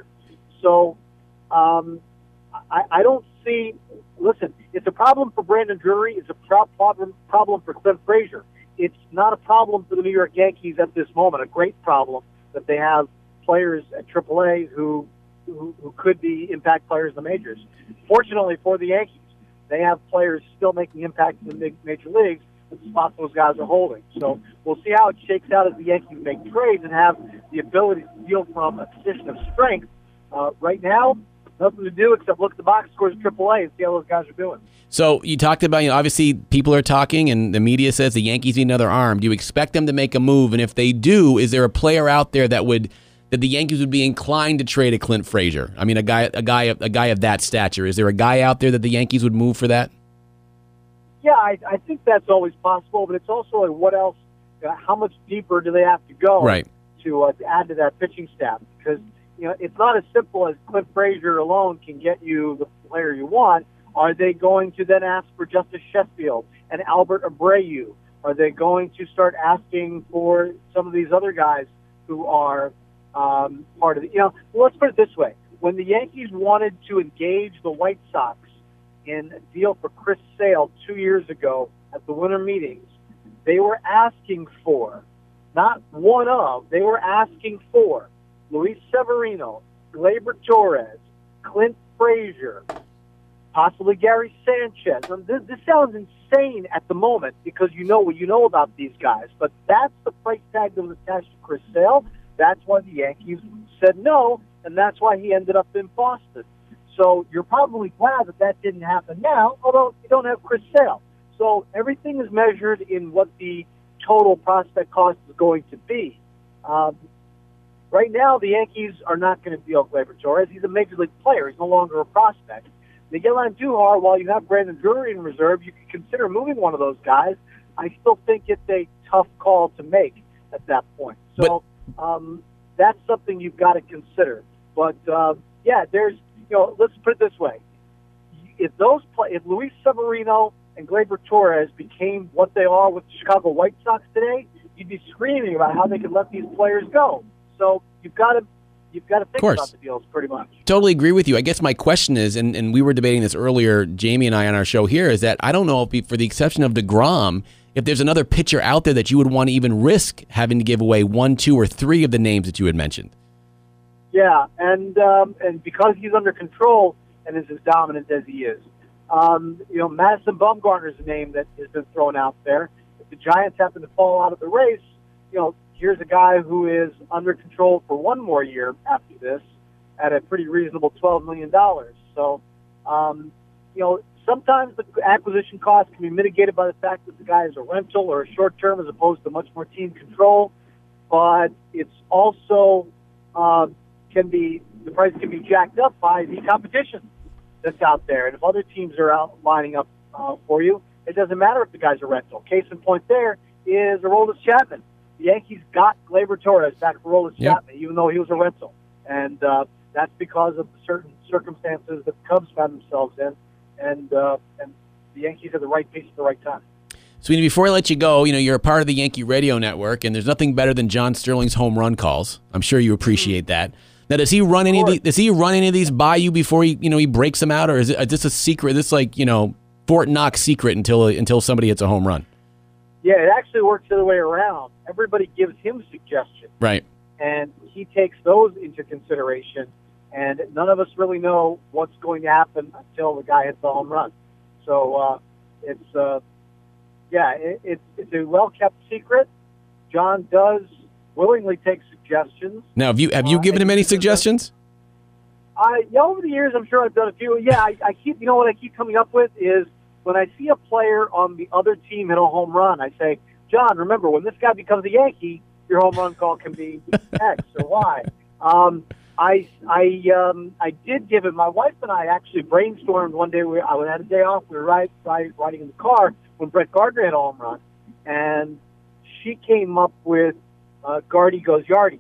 So um, I, I don't see. Listen, it's a problem for Brandon Drury. It's a pro- problem problem for Clint Frazier. It's not a problem for the New York Yankees at this moment. A great problem that they have players at triple A who, who who could be impact players in the majors. Fortunately for the Yankees, they have players still making impact in the major leagues, but the spots those guys are holding. So we'll see how it shakes out as the Yankees make trades and have the ability to deal from a position of strength. Uh, right now, nothing to do except look at the box scores of triple A and see how those guys are doing. So you talked about, you know, obviously people are talking and the media says the Yankees need another arm. Do you expect them to make a move? And if they do, is there a player out there that would that the Yankees would be inclined to trade a Clint Frazier? I mean, a guy, a guy, a guy of that stature. Is there a guy out there that the Yankees would move for that? Yeah, I, I think that's always possible, but it's also like what else? Uh, how much deeper do they have to go right. to, uh, to add to that pitching staff? Because you know it's not as simple as Clint Frazier alone can get you the player you want. Are they going to then ask for Justice Sheffield and Albert Abreu? Are they going to start asking for some of these other guys who are Um, part of it? You know, well, let's put it this way. When the Yankees wanted to engage the White Sox in a deal for Chris Sale two years ago at the winter meetings, they were asking for, not one of, they were asking for Luis Severino, Gleyber Torres, Clint Frazier, possibly Gary Sanchez. And this, this sounds insane at the moment because you know what you know about these guys. But that's the price tag that was attached to Chris Sale. That's why the Yankees said no, and that's why he ended up in Boston. So you're probably glad that that didn't happen now, although you don't have Chris Sale. So everything is measured in what the total prospect cost is going to be. Um, right now, the Yankees are not going to deal Gleyber Torres. He's a major league player. He's no longer a prospect. Miguel Andujar, while you have Brandon Drury in reserve, you can consider moving one of those guys. I still think it's a tough call to make at that point. So um, that's something you've got to consider. But, uh, yeah, there's, you know, let's put it this way. If those play, if Luis Severino and Gleyber Torres became what they are with the Chicago White Sox today, you'd be screaming about how they could let these players go. So you've got to you've got to think about the deals pretty much. Totally agree with you. I guess my question is, and, and we were debating this earlier, Jamie and I on our show here, is that I don't know if, for the exception of DeGrom, if there's another pitcher out there that you would want to even risk having to give away one, two, or three of the names that you had mentioned. Yeah, and um, and because he's under control and is as dominant as he is. Um, you know, Madison Bumgarner's a name that has been thrown out there. If the Giants happen to fall out of the race, you know, here's a guy who is under control for one more year after this at a pretty reasonable twelve million dollars. So, um, you know, sometimes the acquisition cost can be mitigated by the fact that the guy is a rental or a short term as opposed to much more team control. But it's also uh, can be the price can be jacked up by the competition that's out there. And if other teams are out lining up uh, for you, it doesn't matter if the guy's a rental. Case in point there is Aroldis Chapman. The Yankees got Gleyber Torres back for Aroldis Yep. Chapman, even though he was a rental. And uh, that's because of certain circumstances that the Cubs found themselves in. And, uh, and the Yankees had the right piece at the right time. Sweeney, before I let you go, you know, you're a part of the Yankee Radio Network, and there's nothing better than John Sterling's home run calls. I'm sure you appreciate that. Now, does he run any of these, does he run any of these by you before he, you know, he breaks them out, or is, it, is this a secret? Is this like, you know, Fort Knox secret until until somebody hits a home run? Yeah, it actually works the other way around. Everybody gives him suggestions. Right. And he takes those into consideration, and none of us really know what's going to happen until the guy hits the home run. So uh, it's, uh, yeah, it, it's, it's a well-kept secret. John does willingly take suggestions. Now, have you have you Uh, given him any suggestions? I, yeah, over the years, I'm sure I've done a few. Yeah, I, I keep, you know what I keep coming up with is when I see a player on the other team hit a home run, I say, John, remember, when this guy becomes a Yankee, your home run call can be X or Y. Um, I, I, um, I did give it. My wife and I actually brainstormed one day. We, I had a day off. We were ride, ride, riding in the car when Brett Gardner hit a home run, and she came up with uh, Gardy goes Yardy.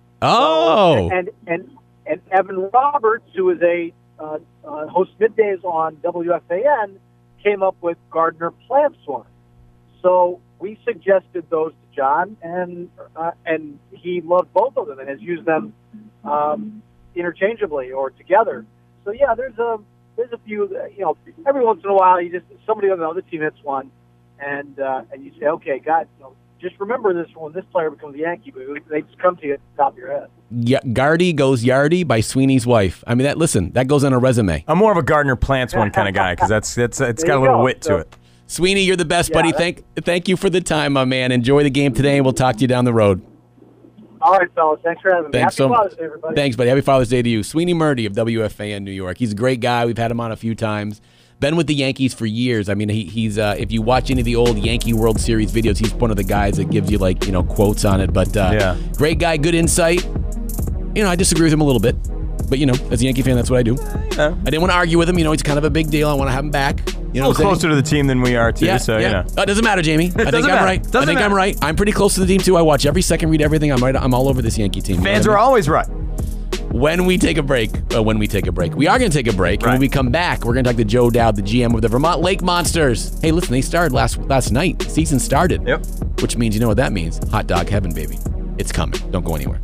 Oh, So, and and and Evan Roberts, who is a uh, uh, host middays on W F A N, came up with Gardner plants one. So we suggested those to John, and uh, and he loved both of them and has used them um, interchangeably or together. So yeah, there's a there's a few. You know, every once in a while, you just somebody on the other team hits one, and uh, and you say, okay, God, you know, just remember this when this player becomes a Yankee. But they just come to you at the top of your head. Yeah, Gardy goes Yardy by Sweeney's wife. I mean, that listen, that goes on a resume. I'm more of a Gardner plants one kind of guy because that's that's it's There got a you little go. wit So- to it. Sweeney, you're the best, Yeah, buddy. that- Thank thank you for the time, my man. Enjoy the game today, and we'll talk to you down the road. All right, fellas. Thanks for having me. Thanks Happy so much. Father's Day, everybody. Thanks, buddy. Happy Father's Day to you. Sweeney Murdy of W F A N New York. He's a great guy. We've had him on a few times. Been with the Yankees for years. I mean, he, he's uh, if you watch any of the old Yankee World Series videos, he's one of the guys that gives you like you know quotes on it. But uh, Yeah. great guy, good insight. You know, I disagree with him a little bit, but you know, as a Yankee fan, that's what I do. Yeah. I didn't want to argue with him. You know, he's kind of a big deal. I want to have him back. You A know, little what I'm saying? closer to the team than we are too. Yeah, so yeah. you know. Uh, doesn't matter, Jamie. I think doesn't I'm matter. right. Doesn't I think I'm matter. right. I'm pretty close to the team too. I watch every second, read everything. I'm right. I'm all over this Yankee team. You know Fans what I are mean? always right. When we take a break, uh, when we take a break, we are going to take a break. And Right. when we come back, we're going to talk to Joe Dowd, the G M of the Vermont Lake Monsters. Hey, listen, they started last last night. The season started. Yep. Which means, you know what that means? Hot dog heaven, baby. It's coming. Don't go anywhere.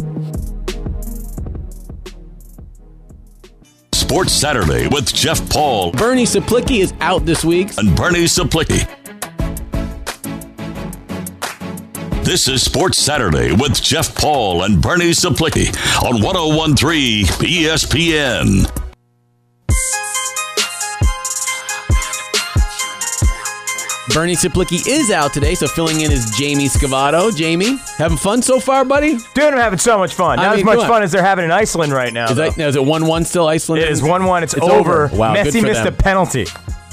Sports Saturday with Jeff Paul Bernie Saplicki is out this week. and Bernie Saplicki. This is Sports Saturday with Jeff Paul and Bernie Saplicki on one oh one point three E S P N. Bernie Saplicki is out today, so filling in is Jamie Scavato. Jamie, having fun so far, buddy? Dude, I'm having so much fun. I Not mean, as much come on. fun as they're having in Iceland right now. Is, that, now, is it one one still, Iceland? It is one one. It's, It's over. over. Wow, Messi good for missed them. a penalty.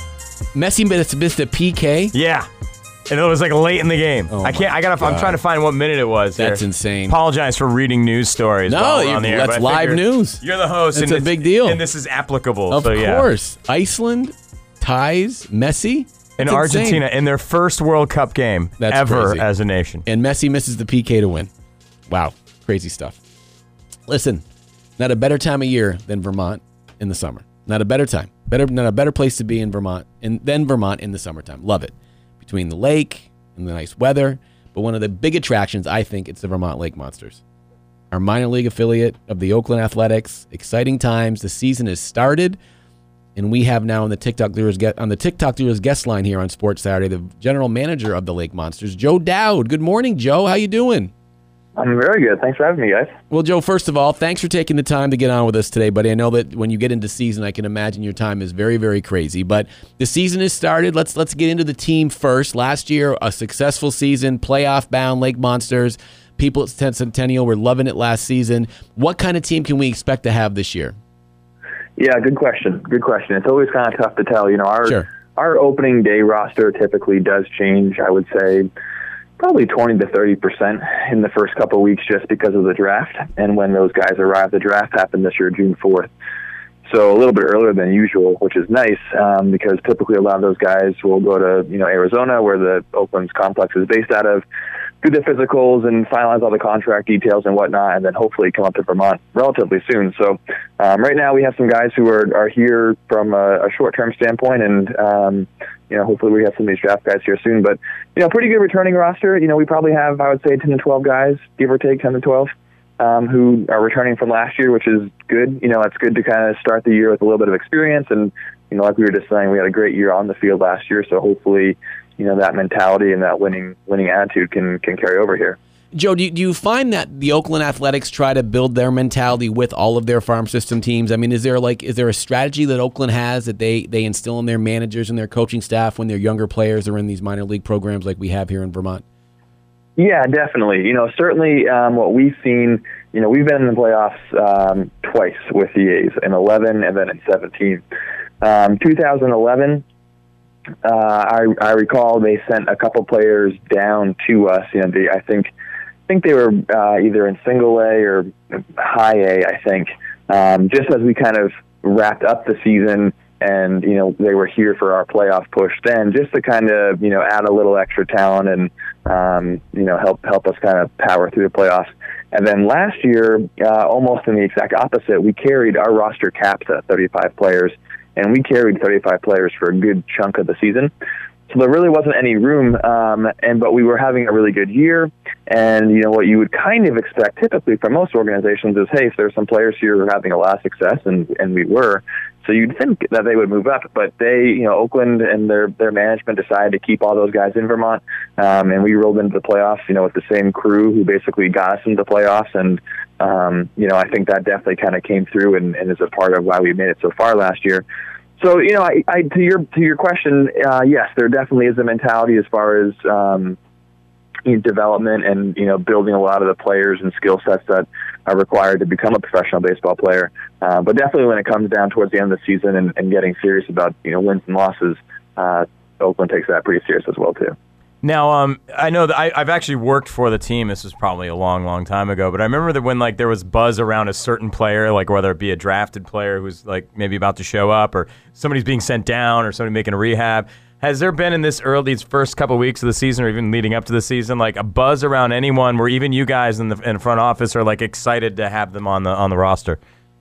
Messi missed, missed a P K? Yeah. And it was like late in the game. Oh I can't. I gotta. I'm God. trying to find what minute it was. That's here. insane. Apologize for reading news stories. No, while we're you- on the air, that's but I live figure news. You're the host. It's and a big deal. and this is applicable. Of so, yeah. course. Iceland ties Messi. And That's Argentina insane. in their first World Cup game That's ever crazy. as a nation. And Messi misses the P K to win. Wow. Crazy stuff. Listen, not a better time of year than Vermont in the summer. Not a better time. Better, not a better place to be in Vermont in, than Vermont in the summertime. Love it. Between the lake and the nice weather. But one of the big attractions, I think, it's the Vermont Lake Monsters. Our minor league affiliate of the Oakland Athletics. Exciting times. The season has started. And we have now on the TikTok Doers get on the TikTok Doers guest line here on Sports Saturday, the general manager of the Lake Monsters, Joe Dowd. Good morning, Joe. How you doing? I'm very good. Thanks for having me, guys. Well, Joe, first of all, thanks for taking the time to get on with us today, buddy. I know that when you get into season, I can imagine your time is very, very crazy. But the season has started. Let's let's get into the team first. Last year, a successful season, playoff-bound Lake Monsters. People at tenth Centennial were loving it last season. What kind of team can we expect to have this year? Yeah, good question. Good question. It's always kind of tough to tell. You know, our Sure. our opening day roster typically does change, I would say, probably twenty to thirty percent in the first couple of weeks just because of the draft. And when those guys arrive, the draft happened this year, June fourth. So a little bit earlier than usual, which is nice um, because typically a lot of those guys will go to, you know, Arizona, where the Oakland's complex is based out of, do the physicals and finalize all the contract details and whatnot, and then hopefully come up to Vermont relatively soon. So um, right now we have some guys who are, are here from a, a short-term standpoint, and um, you know, hopefully we have some of these draft guys here soon. But you know, pretty good returning roster. You know, we probably have, I would say, ten to twelve guys, give or take ten to twelve, um, who are returning from last year, which is good. You know, it's good to kind of start the year with a little bit of experience, and you know, like we were just saying, we had a great year on the field last year, so hopefully, you know, that mentality and that winning winning attitude can can carry over here. Joe, do you, do you find that the Oakland Athletics try to build their mentality with all of their farm system teams? I mean, is there like is there a strategy that Oakland has that they, they instill in their managers and their coaching staff when their younger players are in these minor league programs like we have here in Vermont? Yeah, definitely. You know, certainly um, what we've seen, you know, we've been in the playoffs um, twice with the A's, in eleven and then in seventeen. Um, two thousand eleven, uh, I, I recall they sent a couple players down to us. You know, they, I think I think they were uh, either in single A or high A, I think, um, just as we kind of wrapped up the season. And, you know, they were here for our playoff push then, just to kind of, you know, add a little extra talent and, um, you know, help help us kind of power through the playoffs. And then last year, uh, almost in the exact opposite, we carried our roster caps at thirty-five players, and we carried thirty-five players for a good chunk of the season. So there really wasn't any room, um, and but we were having a really good year. And, you know, what you would kind of expect typically from most organizations is, hey, if there's some players here who are having a lot of success, and, and we were, so you'd think that they would move up. But they, you know, Oakland and their, their management decided to keep all those guys in Vermont, um, and we rolled into the playoffs, you know, with the same crew who basically got us into the playoffs. And, um, you know, I think that definitely kind of came through and, and is a part of why we made it so far last year. So, you know, I, I to your to your question, uh, yes, there definitely is a mentality as far as um, development and, you know, building a lot of the players and skill sets that are required to become a professional baseball player. Uh, but definitely when it comes down towards the end of the season and, and getting serious about, you know, wins and losses, uh, Oakland takes that pretty serious as well, too. Now, um, I know that I, I've actually worked for the team. This was probably a long, long time ago, but I remember that when like there was buzz around a certain player, like whether it be a drafted player who's like maybe about to show up, or somebody's being sent down, or somebody making a rehab. Has there been in this early, these first couple of weeks of the season, or even leading up to the season, like a buzz around anyone where even you guys in the in front office are like excited to have them on the on the roster?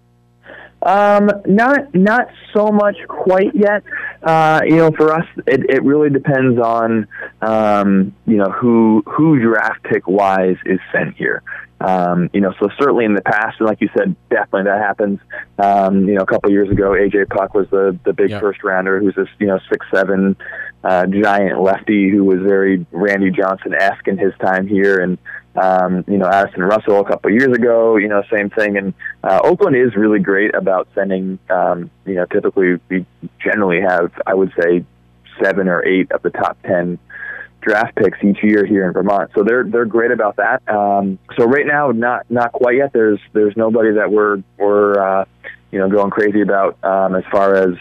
Um, not not so much quite yet. Uh, you know, for us, it, it really depends on um, you know who who draft pick wise is sent here. Um, you know, so certainly in the past, and like you said, definitely that happens. Um, you know, a couple of years ago, A J Puck was the the big yeah. first rounder, who's this you know six seven uh, giant lefty who was very Randy Johnson-esque in his time here, and. Um, you know, Addison Russell a couple of years ago, you know, same thing. And uh, Oakland is really great about sending, um, you know, typically we generally have, I would say, seven or eight of the top ten draft picks each year here in Vermont. So they're they're great about that. Um, so right now, not not quite yet. There's there's nobody that we're we're uh, you know going crazy about um, as far as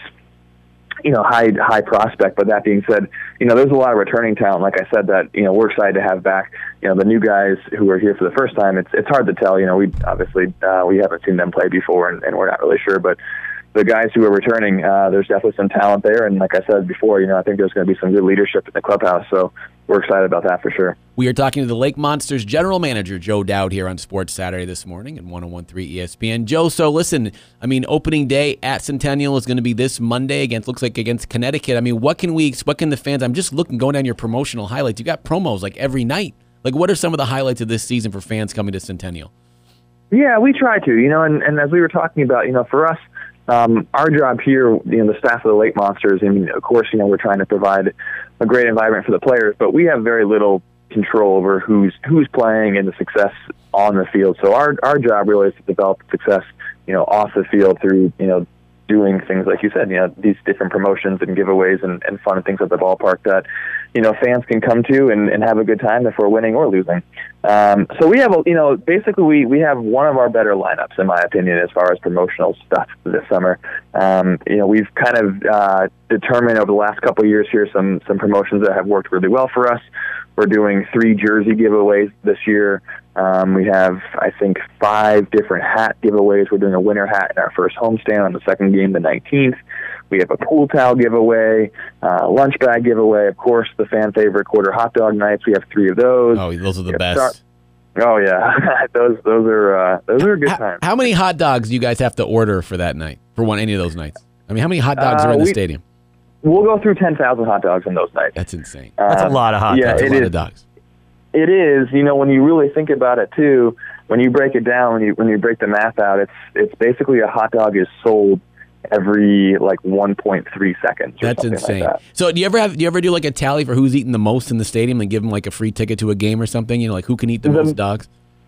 you know high high prospect. But that being said, you know there's a lot of returning talent. Like I said, that you know we're excited to have back. You know the new guys who are here for the first time. It's it's hard to tell. You know we obviously uh, we haven't seen them play before, and, and we're not really sure, but. The guys who are returning, uh, there's definitely some talent there. And like I said before, you know, I think there's going to be some good leadership in the clubhouse. So we're excited about that for sure. We are talking to the Lake Monsters general manager, Joe Dowd, here on Sports Saturday this morning at one oh one point three E S P N. Joe, so listen, I mean, opening day at Centennial is going to be this Monday against, looks like against Connecticut. I mean, what can we, what can the fans, I'm just looking, going down your promotional highlights. You got promos like every night. Like, what are some of the highlights of this season for fans coming to Centennial? Yeah, we try to, you know, and, and as we were talking about, you know, for us, Um, our job here, you know, the staff of the Lake Monsters, and of course, you know, we're trying to provide a great environment for the players, but we have very little control over who's who's playing and the success on the field. So our our job really is to develop success, you know, off the field through, you know, doing things like you said, you know, these different promotions and giveaways and, and fun things at the ballpark that, you know, fans can come to and, and have a good time if we're winning or losing. Um, so we have, a, you know, basically we, we have one of our better lineups, in my opinion, as far as promotional stuff this summer. Um, you know, we've kind of uh, determined over the last couple of years here some, some promotions that have worked really well for us. We're doing three jersey giveaways this year. Um, we have, I think, five different hat giveaways. We're doing a winter hat in our first homestand on the second game, the nineteenth. We have a pool towel giveaway, uh, lunch bag giveaway. Of course, the fan favorite quarter hot dog nights. We have three of those. Oh, those are the best. Star- oh yeah, those those are uh, those are a good times. How many hot dogs do you guys have to order for that night? For one, any of those nights? I mean, how many hot dogs uh, are in the we, stadium? We'll go through ten thousand hot dogs on those nights. That's insane. Uh, That's a lot of hot yeah, dogs. That's a lot is. of dogs. It is, you know, when you really think about it too, when you break it down, when you when you break the math out, it's it's basically a hot dog is sold every like one point three seconds. Or That's insane. Like that. So do you ever have do you ever do like a tally for who's eating the most in the stadium and give them like a free ticket to a game or something? You know, like who can eat the, the most dogs?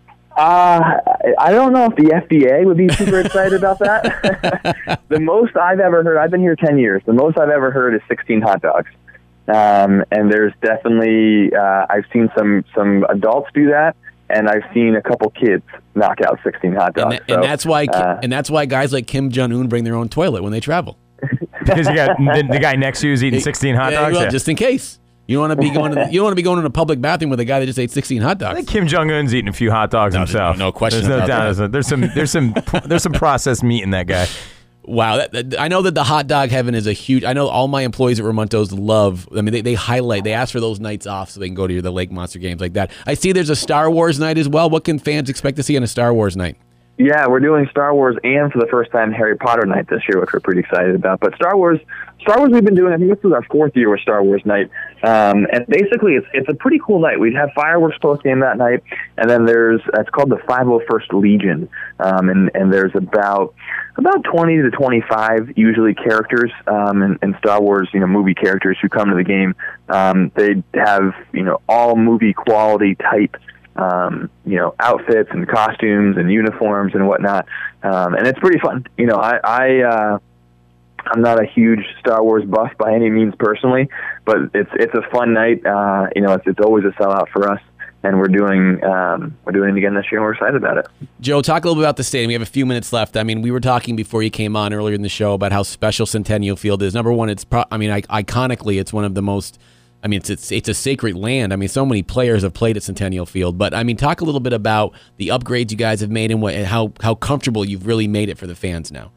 Uh, I don't know if the F D A would be super excited about that. The most I've ever heard, I've been here ten years, the most I've ever heard is sixteen hot dogs. Um, and there's definitely, uh, I've seen some, some adults do that, and I've seen a couple kids knock out sixteen hot dogs. And, that, so, and that's why, uh, and that's why guys like Kim Jong-un bring their own toilet when they travel. Because you got the, the guy next to you is eating sixteen hot yeah, dogs. Well, yeah. Just in case. You don't want to be going. To the, you don't want to be going in a public bathroom with a guy that just ate sixteen hot dogs. I think Kim Jong Un's eating a few hot dogs no, himself. No, no question. There's no about doubt. that. There's some. There's some. There's some processed meat in that guy. Wow, that, that, I know that the hot dog heaven is a huge. I know all my employees at Ramontos love. I mean, they, they highlight. They ask for those nights off so they can go to the Lake Monster games like that. I see there's a Star Wars night as well. What can fans expect to see on a Star Wars night? Yeah, we're doing Star Wars and for the first time Harry Potter night this year, which we're pretty excited about. But Star Wars, Star Wars, we've been doing. I think this is our fourth year with Star Wars night, um, and basically it's it's a pretty cool night. We'd have fireworks post game that night, and then there's it's called the five oh first Legion, um, and and there's about about twenty to twenty-five usually characters um, in, in Star Wars, you know, movie characters who come to the game. Um, they have you know all movie quality type. Um, you know, outfits and costumes and uniforms and whatnot. Um, and it's pretty fun. You know, I, I, uh, I'm not a huge Star Wars buff by any means personally, but it's, it's a fun night. Uh, you know, it's, it's always a sellout for us. And we're doing um, we're doing it again this year, and we're excited about it. Joe, talk a little bit about the stadium. We have a few minutes left. I mean, we were talking before you came on earlier in the show about how special Centennial Field is. Number one, it's pro- I mean, I- iconically, it's one of the most. I mean, it's, it's it's a sacred land. I mean, so many players have played at Centennial Field. But, I mean, talk a little bit about the upgrades you guys have made and, what, and how, how comfortable you've really made it for the fans now.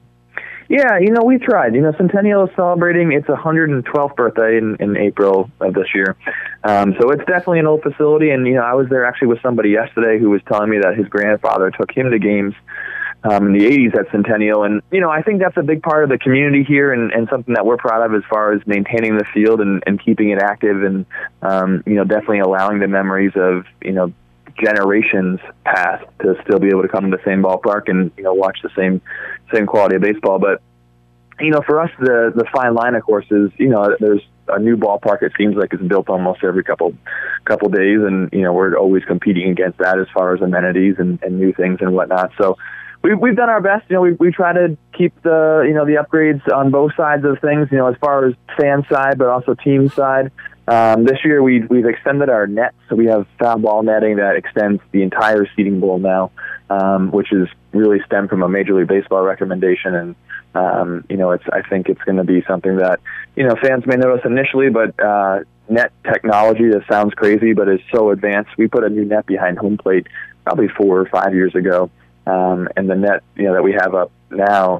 Yeah, you know, we tried. You know, Centennial is celebrating its one hundred twelfth birthday in, in April of this year. Um, so it's definitely an old facility. And, you know, I was there actually with somebody yesterday who was telling me that his grandfather took him to games Um, in the eighties at Centennial. And, you know, I think that's a big part of the community here and, and something that we're proud of as far as maintaining the field and, and keeping it active and, um, you know, definitely allowing the memories of, you know, generations past to still be able to come to the same ballpark and, you know, watch the same same quality of baseball. But, you know, for us, the, the fine line, of course, is, you know, there's a new ballpark. It seems like it's built almost every couple couple days. And, you know, we're always competing against that as far as amenities and, and new things and whatnot. So, we've we've done our best. You know, we we try to keep the you know the upgrades on both sides of things. You know, as far as fan side, but also team side. Um, this year we we've extended our nets, so we have foul ball netting that extends the entire seating bowl now, um, which is really stemmed from a Major League Baseball recommendation, and um, you know, it's I think it's going to be something that you know fans may notice initially, but uh, net technology, that sounds crazy, but is so advanced. We put a new net behind home plate probably four or five years ago, um, and the net you know that we have up now,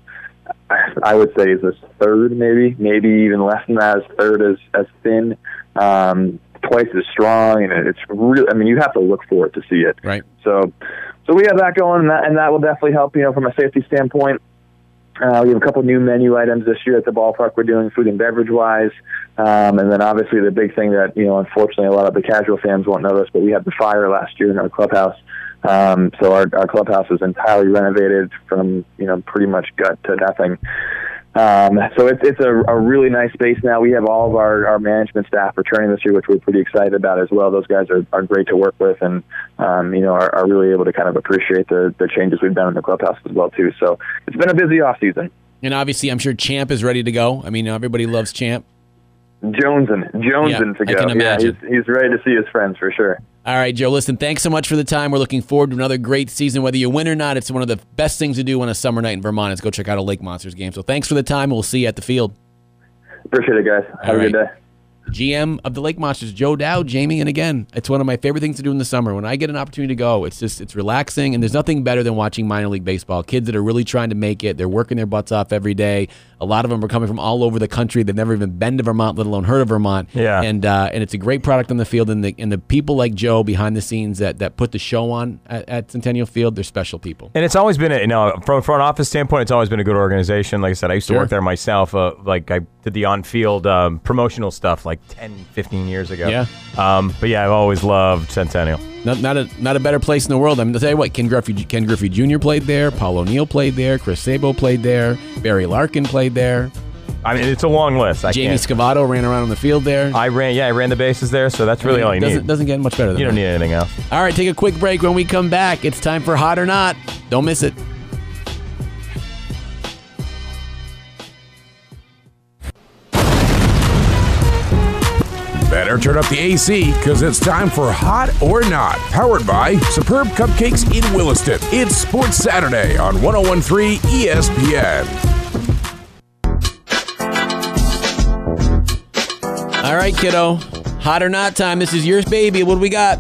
I would say is a third, maybe, maybe even less than that, as third as as thin. Um, twice as strong, and it's really, I mean, you have to look for it to see it. Right. So, so we have that going, and that, and that will definitely help, you know, from a safety standpoint. Uh, we have a couple new menu items this year at the ballpark we're doing food and beverage wise. Um, and then obviously the big thing that, you know, unfortunately a lot of the casual fans won't notice, but we had the fire last year in our clubhouse. Um, so our, our clubhouse is entirely renovated from, you know, pretty much gut to nothing. Um, so it's it's a, a really nice space now. We have all of our, our management staff returning this year, which we're pretty excited about as well. Those guys are, are great to work with, and um, you know are, are really able to kind of appreciate the, the changes we've done in the clubhouse as well too. So it's been a busy off season. And obviously, I'm sure Champ is ready to go. I mean, everybody loves Champ. Jonesing, Jonesing yeah, to go. I can imagine. Yeah, he's, he's ready to see his friends for sure. All right, Joe, listen, thanks so much for the time. We're looking forward to another great season. Whether you win or not, it's one of the best things to do on a summer night in Vermont is go check out a Lake Monsters game. So thanks for the time. We'll see you at the field. Appreciate it, guys. Have All a right. good day. G M of the Lake Monsters, Joe Dow, Jamie, and again, it's one of my favorite things to do in the summer. When I get an opportunity to go, it's just, it's relaxing, and there's nothing better than watching minor league baseball. Kids that are really trying to make it, they're working their butts off every day. A lot of them are coming from all over the country. They've never even been to Vermont, let alone heard of Vermont. Yeah. And uh, and it's a great product on the field, and the and the people like Joe behind the scenes that, that put the show on at, at Centennial Field, they're special people. And it's always been, a, you know, from a front office standpoint, it's always been a good organization. Like I said, I used to Sure. work there myself. Uh, like I did the on-field um, promotional stuff like ten, fifteen years ago. Yeah. Um, but yeah, I've always loved Centennial. Not, not a not a better place in the world. I mean, I'll tell you what, Ken Griffey, Ken Griffey Junior played there, Paul O'Neill played there, Chris Sabo played there, Barry Larkin played there. I mean, it's a long list. I Jamie can't. Scavato ran around on the field there. I ran, yeah, I ran the bases there, so that's really I mean, all you doesn't, need. Doesn't get much better than You don't that. need anything else. All right, take a quick break. When we come back, it's time for Hot or Not. Don't miss it. Better turn up the A C, because it's time for Hot or Not, powered by Superb Cupcakes in Williston. It's Sports Saturday on one oh one three E S P N. All right, kiddo. Hot or Not time. This is yours, baby. What do we got?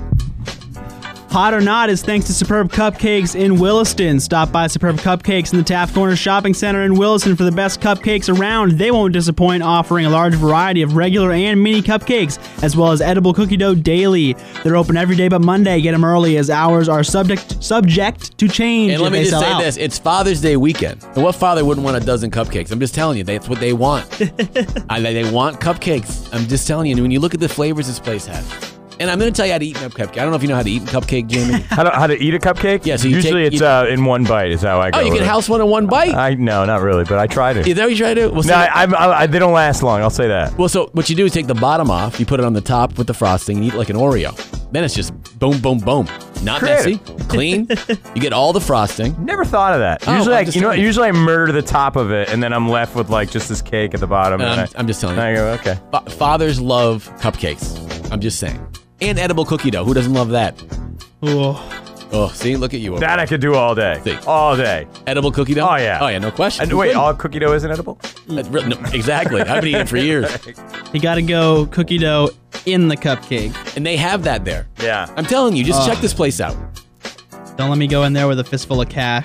Hot or Not is thanks to Superb Cupcakes in Williston. Stop by Superb Cupcakes in the Taft Corner Shopping Center in Williston for the best cupcakes around. They won't disappoint, offering a large variety of regular and mini cupcakes, as well as edible cookie dough daily. They're open every day but Monday. Get them early, as hours are subject subject to change. And let if me they just sell say out. this. It's Father's Day weekend. And what father wouldn't want a dozen cupcakes? I'm just telling you. That's what they want. I, they want cupcakes. I'm just telling you. And when you look at the flavors this place has. And I'm going to tell you how to eat a cupcake. I don't know if you know how to eat a cupcake, Jamie. How to, how to eat a cupcake? Yeah, so you Usually take- it's you- uh, in one bite is how I go. Oh, you with can it. house one in one bite? I No, not really, but I tried it. Is that what you try to do? Well, No, I, I'm- I, I, they don't last long, I'll say that. Well, so what you do is take the bottom off, you put it on the top with the frosting, and eat it like an Oreo. Then it's just boom, boom, boom. Not Creative. messy, clean. You get all the frosting. Never thought of that. Oh, usually, I'm I, just you know, telling you. usually I murder the top of it, and then I'm left with like just this cake at the bottom. Um, and I, I'm just telling you. I go, okay. Fa- fathers love cupcakes. I'm just saying. And edible cookie dough. Who doesn't love that? Ooh. Oh, see, look at you. Over That there. I could do all day. See. All day. Edible cookie dough? Oh, yeah. Oh, yeah, no question. And Who wait, couldn't? all cookie dough isn't edible? Uh, re- no, exactly. I've been eating it for years. You got to go cookie dough in the cupcake. And they have that there. Yeah. I'm telling you, just Oh. check this place out. Don't let me go in there with a fistful of cash.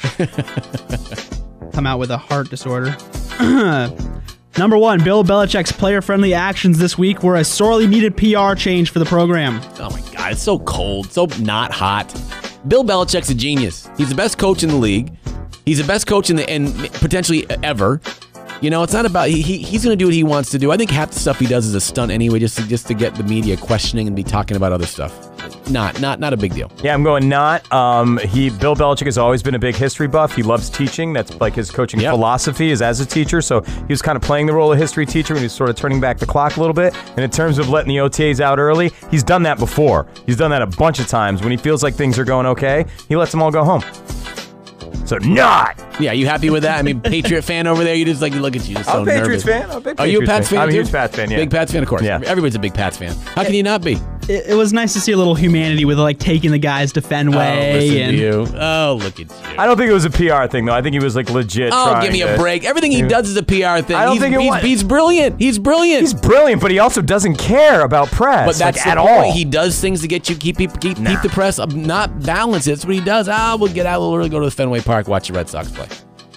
Come out with a heart disorder. Number one, Bill Belichick's player-friendly actions this week were a sorely needed P R change for the program. Oh my God, it's so cold, so not hot. Bill Belichick's a genius. He's the best coach in the league. He's the best coach in the and potentially ever. You know, it's not about he, he he's going to do what he wants to do. I think half the stuff he does is a stunt anyway, just to, just to get the media questioning and be talking about other stuff. Not not not a big deal. Yeah, I'm going not. Um, he Bill Belichick has always been a big history buff. He loves teaching. That's like his coaching Yep. philosophy is as a teacher. So he was kind of playing the role of history teacher and he's sort of turning back the clock a little bit. And in terms of letting the O T As out early, he's done that before. He's done that a bunch of times. When he feels like things are going okay, he lets them all go home. So not. Yeah, you happy with that? I mean, Patriot fan over there, you just like look at you, just so I'm a Patriots nervous. fan. I'm a big Are you a Patriots Pats fan? I'm a too? huge Pats fan, yeah. Big Pats fan, of course. Yeah. Everybody's a big Pats fan. How can you not be? It, it was nice to see a little humanity with like taking the guys to Fenway. Oh, listen and to you. Oh, look at you. I don't think it was a P R thing, though. I think he was like legit Oh, trying give me a to- break. Everything he does is a P R thing. I don't he's, think it he's, was. He's brilliant. He's brilliant. He's brilliant, but he also doesn't care about press. But that's like, the at point. all. He does things to get you keep keep keep, Nah. keep the press up, not balanced. That's what he does. Ah, we'll get out a little early, go to the Fenway Park, watch the Red Sox play.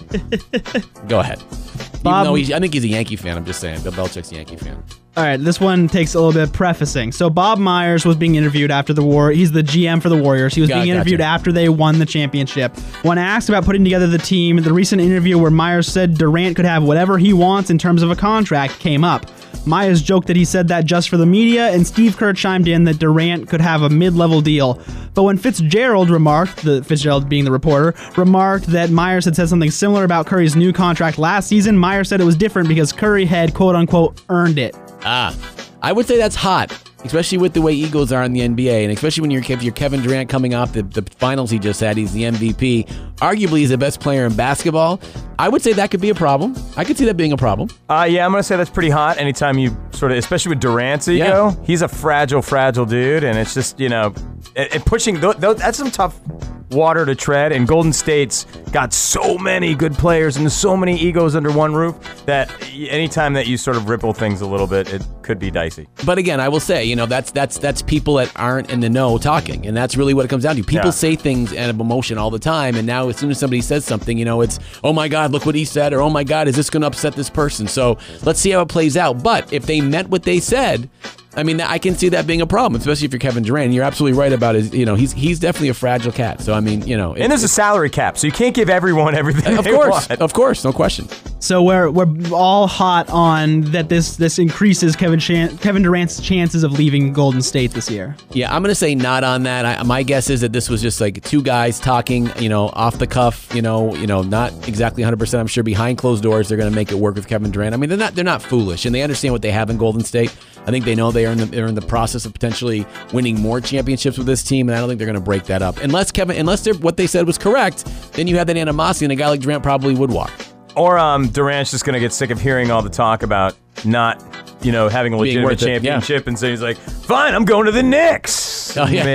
Go ahead. Bob- Even though he's, I think he's a Yankee fan. I'm just saying. Bill Belichick's a Yankee fan. All right, this one takes a little bit of prefacing. So Bob Myers was being interviewed after the war. He's the G M for the Warriors. He was Got- being interviewed gotcha. after they won the championship. When asked about putting together the team, the recent interview where Myers said Durant could have whatever he wants in terms of a contract came up. Myers joked that he said that just for the media, and Steve Kerr chimed in that Durant could have a mid-level deal. But when Fitzgerald remarked, the Fitzgerald being the reporter, remarked that Myers had said something similar about Curry's new contract last season, Myers said it was different because Curry had quote-unquote earned it. Ah, I would say that's hot, especially with the way Eagles are in the N B A, and especially when you're, if you're Kevin Durant coming off the, the finals he just had. He's the M V P. Arguably, he's the best player in basketball. I would say that could be a problem. I could see that being a problem. Uh, yeah, I'm going to say that's pretty hot anytime you sort of, especially with Durant's ego. Yeah. He's a fragile, fragile dude, and it's just, you know, it, it pushing, th- th- that's some tough water to tread, and Golden State's got so many good players and so many egos under one roof that anytime that you sort of ripple things a little bit, it could be dicey. But again, I will say, you know, that's that's that's people that aren't in the know talking, and that's really what it comes down to. People Yeah. say things out of emotion all the time, and now as soon as somebody says something, you know, it's, oh my God, look what he said, or oh my God, is this going to upset this person? So let's see how it plays out. But if they meant what they said, I mean, I can see that being a problem, especially if you're Kevin Durant. And you're absolutely right about his, you know, he's he's definitely a fragile cat. So I mean, you know, it, And there's a salary cap, so you can't give everyone everything of they course, want. of course, no question. So we're we're all hot on that this this increases Kevin Chan- Kevin Durant's chances of leaving Golden State this year. Yeah, I'm going to say not on that. I, my guess is that this was just like two guys talking, you know, off the cuff, you know, you know, not exactly one hundred percent. I'm sure behind closed doors they're going to make it work with Kevin Durant. I mean, they're not they're not foolish, and they understand what they have in Golden State. I think they know they are in the they're in the process of potentially winning more championships with this team, and I don't think they're going to break that up. Unless Kevin, unless they're, what they said was correct, then you have that animosity, and a guy like Durant probably would walk. Or um, Durant's just going to get sick of hearing all the talk about not, you know, having a Being legitimate worth it, yeah. championship, and so he's like, fine, I'm going to the Knicks. Oh, yeah.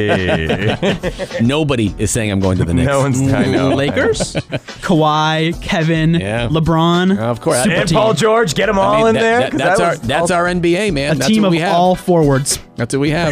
Maybe. Nobody is saying I'm going to the Knicks. No one's, I know. Lakers, Kawhi, Kevin, Yeah. LeBron, Of course. super And team. Paul George, get them I all mean, in that- there. that- 'cause that's that our was that's all- our N B A, man. a That's team what of we have. all forwards. That's what we have.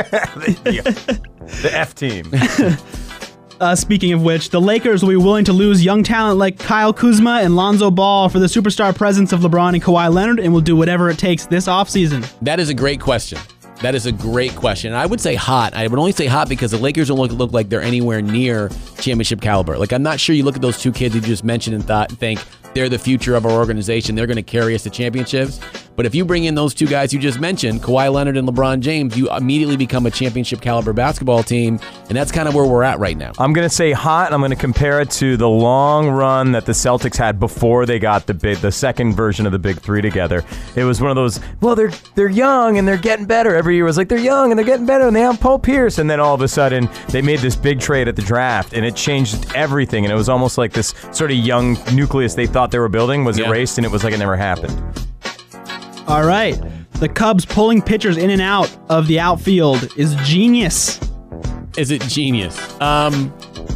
the F team. Uh, speaking of which, the Lakers will be willing to lose young talent like Kyle Kuzma and Lonzo Ball for the superstar presence of LeBron and Kawhi Leonard, and will do whatever it takes this offseason. That is a great question. That is a great question. I would say hot. I would only say hot because the Lakers don't look, look like they're anywhere near championship caliber. Like, I'm not sure you look at those two kids you just mentioned and thought, think they're the future of our organization. They're going to carry us to championships. But if you bring in those two guys you just mentioned, Kawhi Leonard and LeBron James, you immediately become a championship caliber basketball team. And that's kind of where we're at right now. I'm going to say hot, and I'm going to compare it to the long run that the Celtics had before they got the big, the second version of the Big Three together. It was one of those, well, they're they're young and they're getting better. Every year it was like, they're young and they're getting better, and they have Paul Pierce. And then all of a sudden, they made this big trade at the draft, and it changed everything. And it was almost like this sort of young nucleus they thought they were building was Yeah. erased, and it was like it never happened. All right. The Cubs pulling pitchers in and out of the outfield is genius. Is it genius? Um,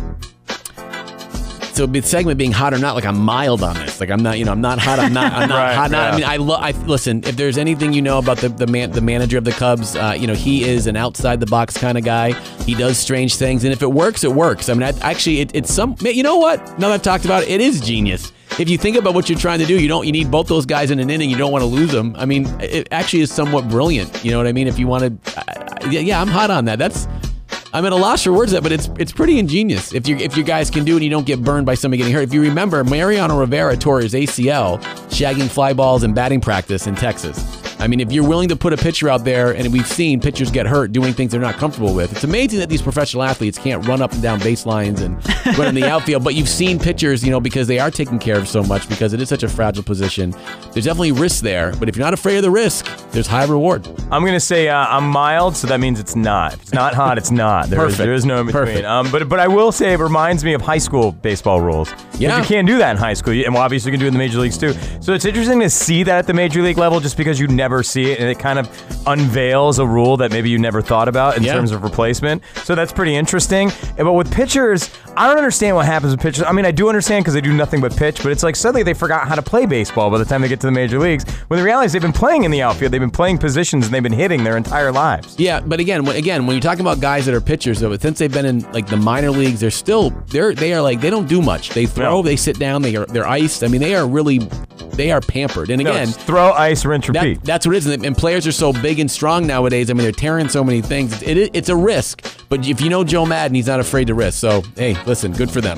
so the segment being hot or not, like I'm mild on this. Like I'm not, you know, I'm not hot. I'm not. I'm not Right, hot. Not, yeah. I mean, I, lo- I listen. If there's anything you know about the the man, the manager of the Cubs, uh, you know, he is an outside the box kind of guy. He does strange things, and if it works, it works. I mean, I, actually, it, it's some. You know what? Now that I've talked about it, it is genius. If you think about what you're trying to do, you don't. You need both those guys in an inning. You don't want to lose them. I mean, it actually is somewhat brilliant. You know what I mean? If you want to, uh, yeah, yeah, I'm hot on that. That's. I'm at a loss for words, that, but it's it's pretty ingenious. If you if you guys can do it, and you don't get burned by somebody getting hurt. If you remember, Mariano Rivera tore his A C L shagging fly balls and batting practice in Texas. I mean, if you're willing to put a pitcher out there, and we've seen pitchers get hurt doing things they're not comfortable with, it's amazing that these professional athletes can't run up and down baselines and run in the outfield. But you've seen pitchers, you know, because they are taken care of so much, because it is such a fragile position. There's definitely risk there, but if you're not afraid of the risk, there's high reward. I'm going to say uh, I'm mild, so that means it's not. If it's not hot, it's not. There, is, there is no in between. Um, but but I will say it reminds me of high school baseball rules. Yeah. You can't do that in high school, and well, obviously you can do it in the major leagues too. So it's interesting to see that at the major league level, just because you never see it, and it kind of unveils a rule that maybe you never thought about in yeah. terms of replacement. So that's pretty interesting. But with pitchers, I don't understand what happens with pitchers. I mean, I do understand because they do nothing but pitch, but it's like suddenly they forgot how to play baseball by the time they get to the major leagues. When the reality is they've been playing in the outfield, they've been playing positions, and they've been hitting their entire lives. Yeah, but again, when, again, when you're talking about guys that are pitchers, though, since they've been in like the minor leagues, they're still they're they are like they don't do much. They throw, no. they sit down, they are they're iced. I mean, they are really they are pampered. And again, no, throw, ice, rinse, repeat. That, that's what it is. And players are so big and strong nowadays. I mean, they're tearing so many things. It, it, it's a risk. But if you know Joe Madden, he's not afraid to risk. So hey, listen, good for them.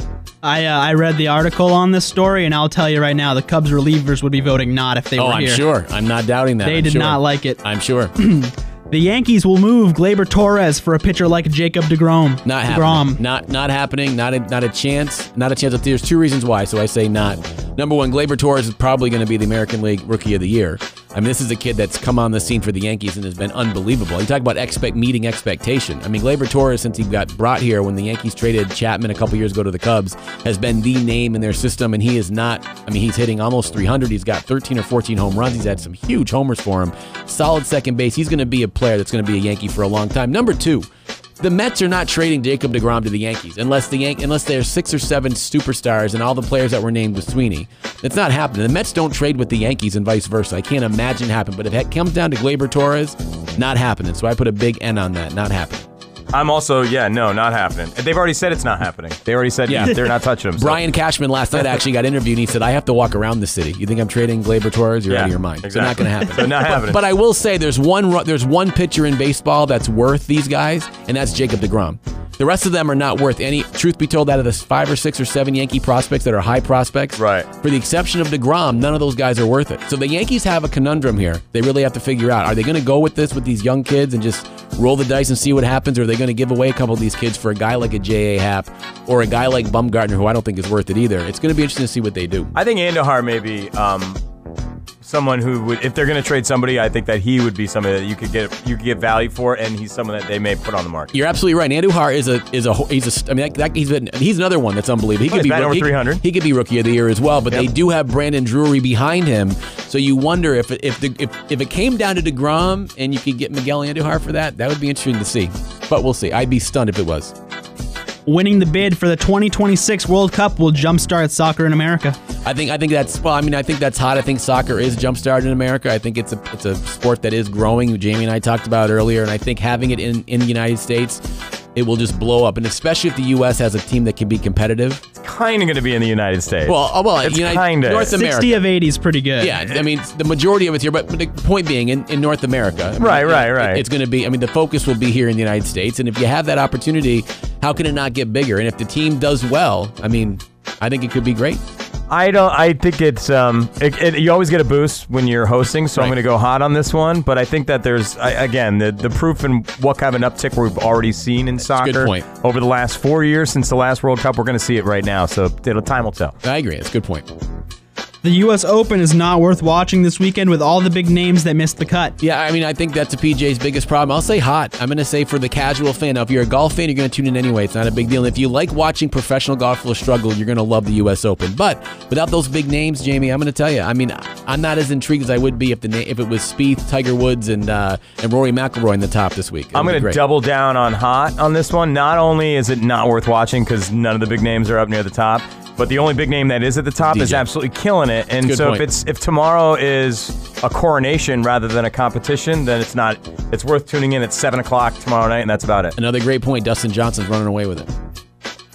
I uh, I read the article on this story, and I'll tell you right now, the Cubs relievers would be voting not if they oh, were I'm here. I'm sure. I'm not doubting that. They I'm did sure. not like it. I'm sure. The Yankees will move Gleyber Torres for a pitcher like Jacob DeGrom. Not DeGrom. happening. Not not happening. Not a, not a chance. Not a chance. There's two reasons why, so I say not. Number one, Gleyber Torres is probably going to be the American League Rookie of the Year. I mean, this is a kid that's come on the scene for the Yankees and has been unbelievable. You talk about expect meeting expectation. I mean, Gleyber Torres, since he got brought here when the Yankees traded Chapman a couple years ago to the Cubs, has been the name in their system, and he is not, I mean, he's hitting almost three hundred. He's got thirteen or fourteen home runs. He's had some huge homers for him. Solid second base. He's going to be a player that's going to be a Yankee for a long time. Number two, the Mets are not trading Jacob DeGrom to the Yankees unless the Yan- unless there's six or seven superstars and all the players that were named with Sweeney. It's not happening. The Mets don't trade with the Yankees and vice versa. I can't imagine it happen. But if it comes down to Gleyber Torres, not happening. So I put a big N on that. Not happening. I'm also, yeah, no, not happening. They've already said it's not happening. They already said yeah. they're not touching him. So. Brian Cashman last night actually got interviewed, and he said, I have to walk around the city. You think I'm trading Gleyber Torres? You're yeah, out of your mind. Exactly. So not going to happen. So not happening. But, but I will say there's one there's one pitcher in baseball that's worth these guys, and that's Jacob DeGrom. The rest of them are not worth any. Truth be told, out of the five or six or seven Yankee prospects that are high prospects, right? For the exception of DeGrom, none of those guys are worth it. So the Yankees have a conundrum here. They really have to figure out, are they going to go with this with these young kids and just roll the dice and see what happens, or are they going to give away a couple of these kids for a guy like a J A. Happ or a guy like Bumgarner, who I don't think is worth it either? It's going to be interesting to see what they do. I think Andujar may be um, someone who would, if they're going to trade somebody, I think that he would be somebody that you could get you could get value for, and he's someone that they may put on the market. You're absolutely right. Andujar is a is a he's a I mean that, that, he's been, he's another one that's unbelievable. He oh, could be over he, three hundred. He could be Rookie of the Year as well. But yep. They do have Brandon Drury behind him, so you wonder if if the if, if it came down to DeGrom and you could get Miguel Andujar for that, that would be interesting to see. But we'll see. I'd be stunned if it was. Winning the bid for the twenty twenty-six World Cup will jumpstart soccer in America. I think I think that's well. I mean, I think that's hot. I think soccer is jumpstarted in America. I think it's a it's a sport that is growing. Jamie and I talked about it earlier, and I think having it in, in the United States, it will just blow up. And especially if the U S has a team that can be competitive. It's kind of going to be in the United States. Well, well, it's United, kind of North America. sixty of eighty is pretty good. Yeah, I mean, the majority of it's here, but, but the point being, in, in North America, I mean, right, it, right, right. It, it's going to be. I mean, the focus will be here in the United States, and if you have that opportunity, how can it not get bigger? And if the team does well, I mean, I think it could be great. I don't. I think it's um. It, it, you always get a boost when you're hosting, so right. I'm going to go hot on this one. But I think that there's I, again the the proof in what kind of an uptick we've already seen in That's soccer a good point. Over the last four years since the last World Cup. We're going to see it right now, so it'll, time will tell. I agree. That's a good point. The U S Open is not worth watching this weekend with all the big names that missed the cut. Yeah, I mean, I think that's a P J's biggest problem. I'll say hot. I'm going to say for the casual fan. Now, if you're a golf fan, you're going to tune in anyway. It's not a big deal. And if you like watching professional golfers struggle, you're going to love the U S Open. But without those big names, Jamie, I'm going to tell you, I mean, I'm not as intrigued as I would be if the na- if it was Spieth, Tiger Woods, and uh, and Rory McIlroy in the top this week. It I'm going to double down on hot on this one. Not only is it not worth watching because none of the big names are up near the top, but the only big name that is at the top D J is absolutely killing it. And Good so point. if it's if tomorrow is a coronation rather than a competition, then it's not. It's worth tuning in at seven o'clock tomorrow night, and that's about it. Another great point. Dustin Johnson's running away with it.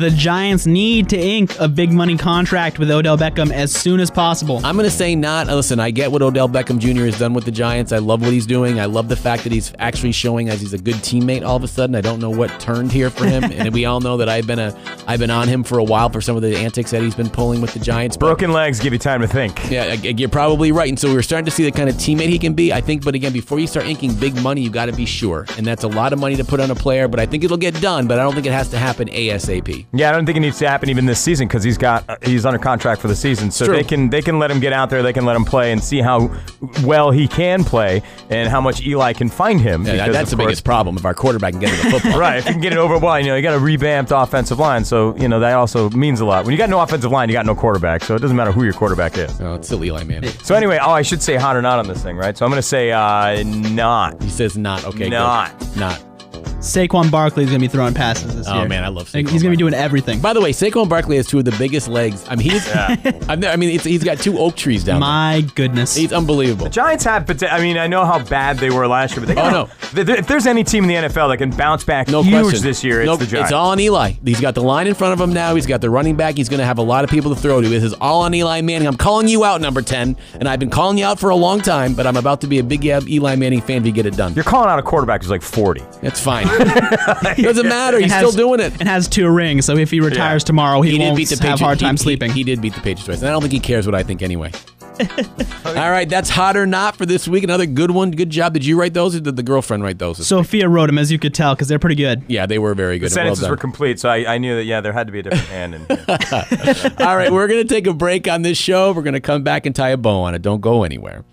The Giants need to ink a big money contract with Odell Beckham as soon as possible. I'm going to say not. Listen, I get what Odell Beckham Junior has done with the Giants. I love what he's doing. I love the fact that he's actually showing as he's a good teammate all of a sudden. I don't know what turned here for him. And we all know that I've been a I've been on him for a while for some of the antics that he's been pulling with the Giants. But, broken legs give you time to think. Yeah, you're probably right. And so we're starting to see the kind of teammate he can be. I think, but again, before you start inking big money, you got to be sure. And that's a lot of money to put on a player, but I think it'll get done, but I don't think it has to happen ASAP. Yeah, I don't think it needs to happen even this season because he's got uh, he's under contract for the season, so True. they can they can let him get out there, they can let him play and see how well he can play and how much Eli can find him. Yeah, because, that's the course, biggest problem if our quarterback can get into the football. Right, if you can get it over, well, you know, you got a revamped offensive line, so you know that also means a lot. When you got no offensive line, you got no quarterback, so it doesn't matter who your quarterback is. No, it's still Eli Manning. So anyway, oh, I should say hot or not on this thing, right? So I'm going to say uh, not. He says not. Okay, not. Good. Not. Saquon Barkley is going to be throwing passes this oh, year. Oh, man, I love Saquon He's going to be doing everything. By the way, Saquon Barkley has two of the biggest legs. I mean, he's. Yeah. I mean, it's, he's got two oak trees down My there. My goodness. He's unbelievable. The Giants have, I mean, I know how bad they were last year, but they oh, no. If there's any team in the N F L that can bounce back no huge question. this year, it's no, the Giants. It's all on Eli. He's got the line in front of him now. He's got the running back. He's going to have a lot of people to throw to. This is all on Eli Manning. I'm calling you out, number ten, and I've been calling you out for a long time, but I'm about to be a big Eli Manning fan if you get it done. You're calling out a quarterback who's like forty. That's fine. Doesn't matter. He's has, still doing it. And has two rings, so if he retires yeah. tomorrow, he, he won't beat the have a hard time he, sleeping. He, he did beat the Patriots twice, and I don't think he cares what I think anyway. All right, that's hot or not for this week. Another good one. Good job. Did you write those, or did the girlfriend write those? Sophia wrote them, as you could tell, because they're pretty good. Yeah, they were very good. The sentences well were complete, so I, I knew that, yeah, there had to be a different hand. In All right, we're going to take a break on this show. We're going to come back and tie a bow on it. Don't go anywhere.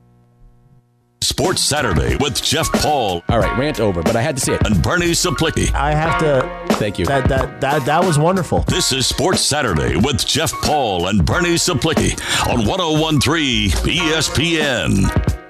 Sports Saturday with Jeff Paul. All right, rant over, but I had to say it. And Bernie Saplicki. I have to. Thank you. That that that that was wonderful. This is Sports Saturday with Jeff Paul and Bernie Saplicki on one oh one point three E S P N.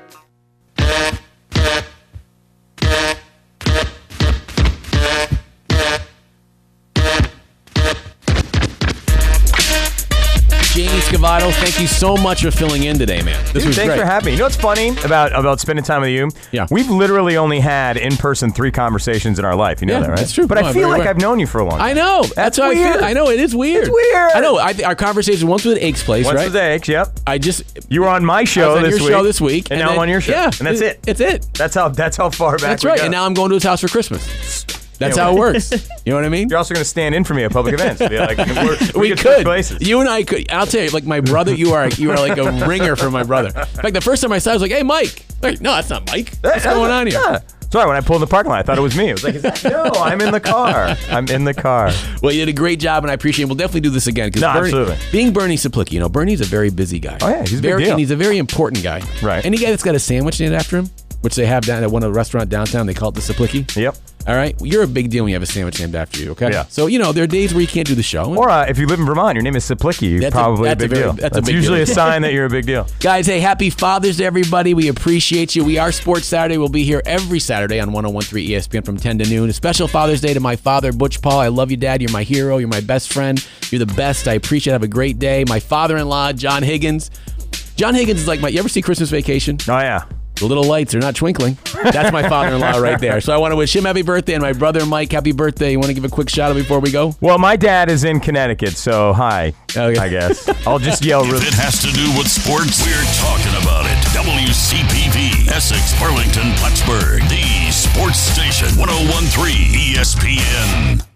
Jamie Scavato, thank you so much for filling in today, man. This Dude, was thanks great. for having me. You know what's funny about, about spending time with you? Yeah. We've literally only had in-person three conversations in our life. You know yeah, that, right? That's true. But no, I feel like aware. I've known you for a long time. I know. That's, that's how weird. I feel. I know. It is weird. It's weird. I know. I th- our conversation once with Ake's place, once right? Once with Ake's, yep. I just... You were on my show on this your week. show this week. And, and now then, I'm on your show. Yeah. And that's it. It's it. That's how, that's how far back That's we right. go. And now I'm going to his house for Christmas. That's how it works. You know what I mean? You're also going to stand in for me at public events. Be like, we we could. could. Places. You and I could. I'll tell you, like my brother, you are you are like a ringer for my brother. In fact, the first time I saw, it, I was like, "Hey, Mike." Like, no, that's not Mike. What's that, going on here? Yeah. Sorry, when I pulled in the parking lot, I thought it was me. I was like, Is that, no, I'm in the car. I'm in the car. Well, you did a great job, and I appreciate it. We'll definitely do this again. No, Bernie, absolutely. Being Bernie Saplicki, you know, Bernie's a very busy guy. Oh, yeah, he's a big very, deal. And he's a very important guy. Right. Any guy that's got a sandwich named after him, which they have down at one of the restaurant downtown, they call it the Saplicki. Yep. All right? Well, you're a big deal when you have a sandwich named after you, okay? Yeah. So, you know, there are days where you can't do the show. Or uh, if you live in Vermont, your name is Saplicki, you're That's probably a, a, that's big a very, deal. That's, that's a big usually deal. a sign that you're a big deal. Guys, hey, happy Father's Day, everybody. We appreciate you. We are Sports Saturday. We'll be here every Saturday on one oh one point three E S P N from ten to noon. A special Father's Day to my father, Butch Paul. I love you, Dad. You're my hero. You're my best friend. You're the best. I appreciate it. Have a great day. My father-in-law, John Higgins. John Higgins is like my... You ever see Christmas Vacation? Oh, yeah. The little lights are not twinkling. That's my father-in-law right there. So I want to wish him happy birthday and my brother Mike happy birthday. You want to give a quick shout out before we go? Well, my dad is in Connecticut, so hi, okay. I guess. I'll just yell really. If it has to do with sports, we're talking about it. W C P V, Essex, Burlington, Plattsburgh, the sports station, one oh one point three E S P N.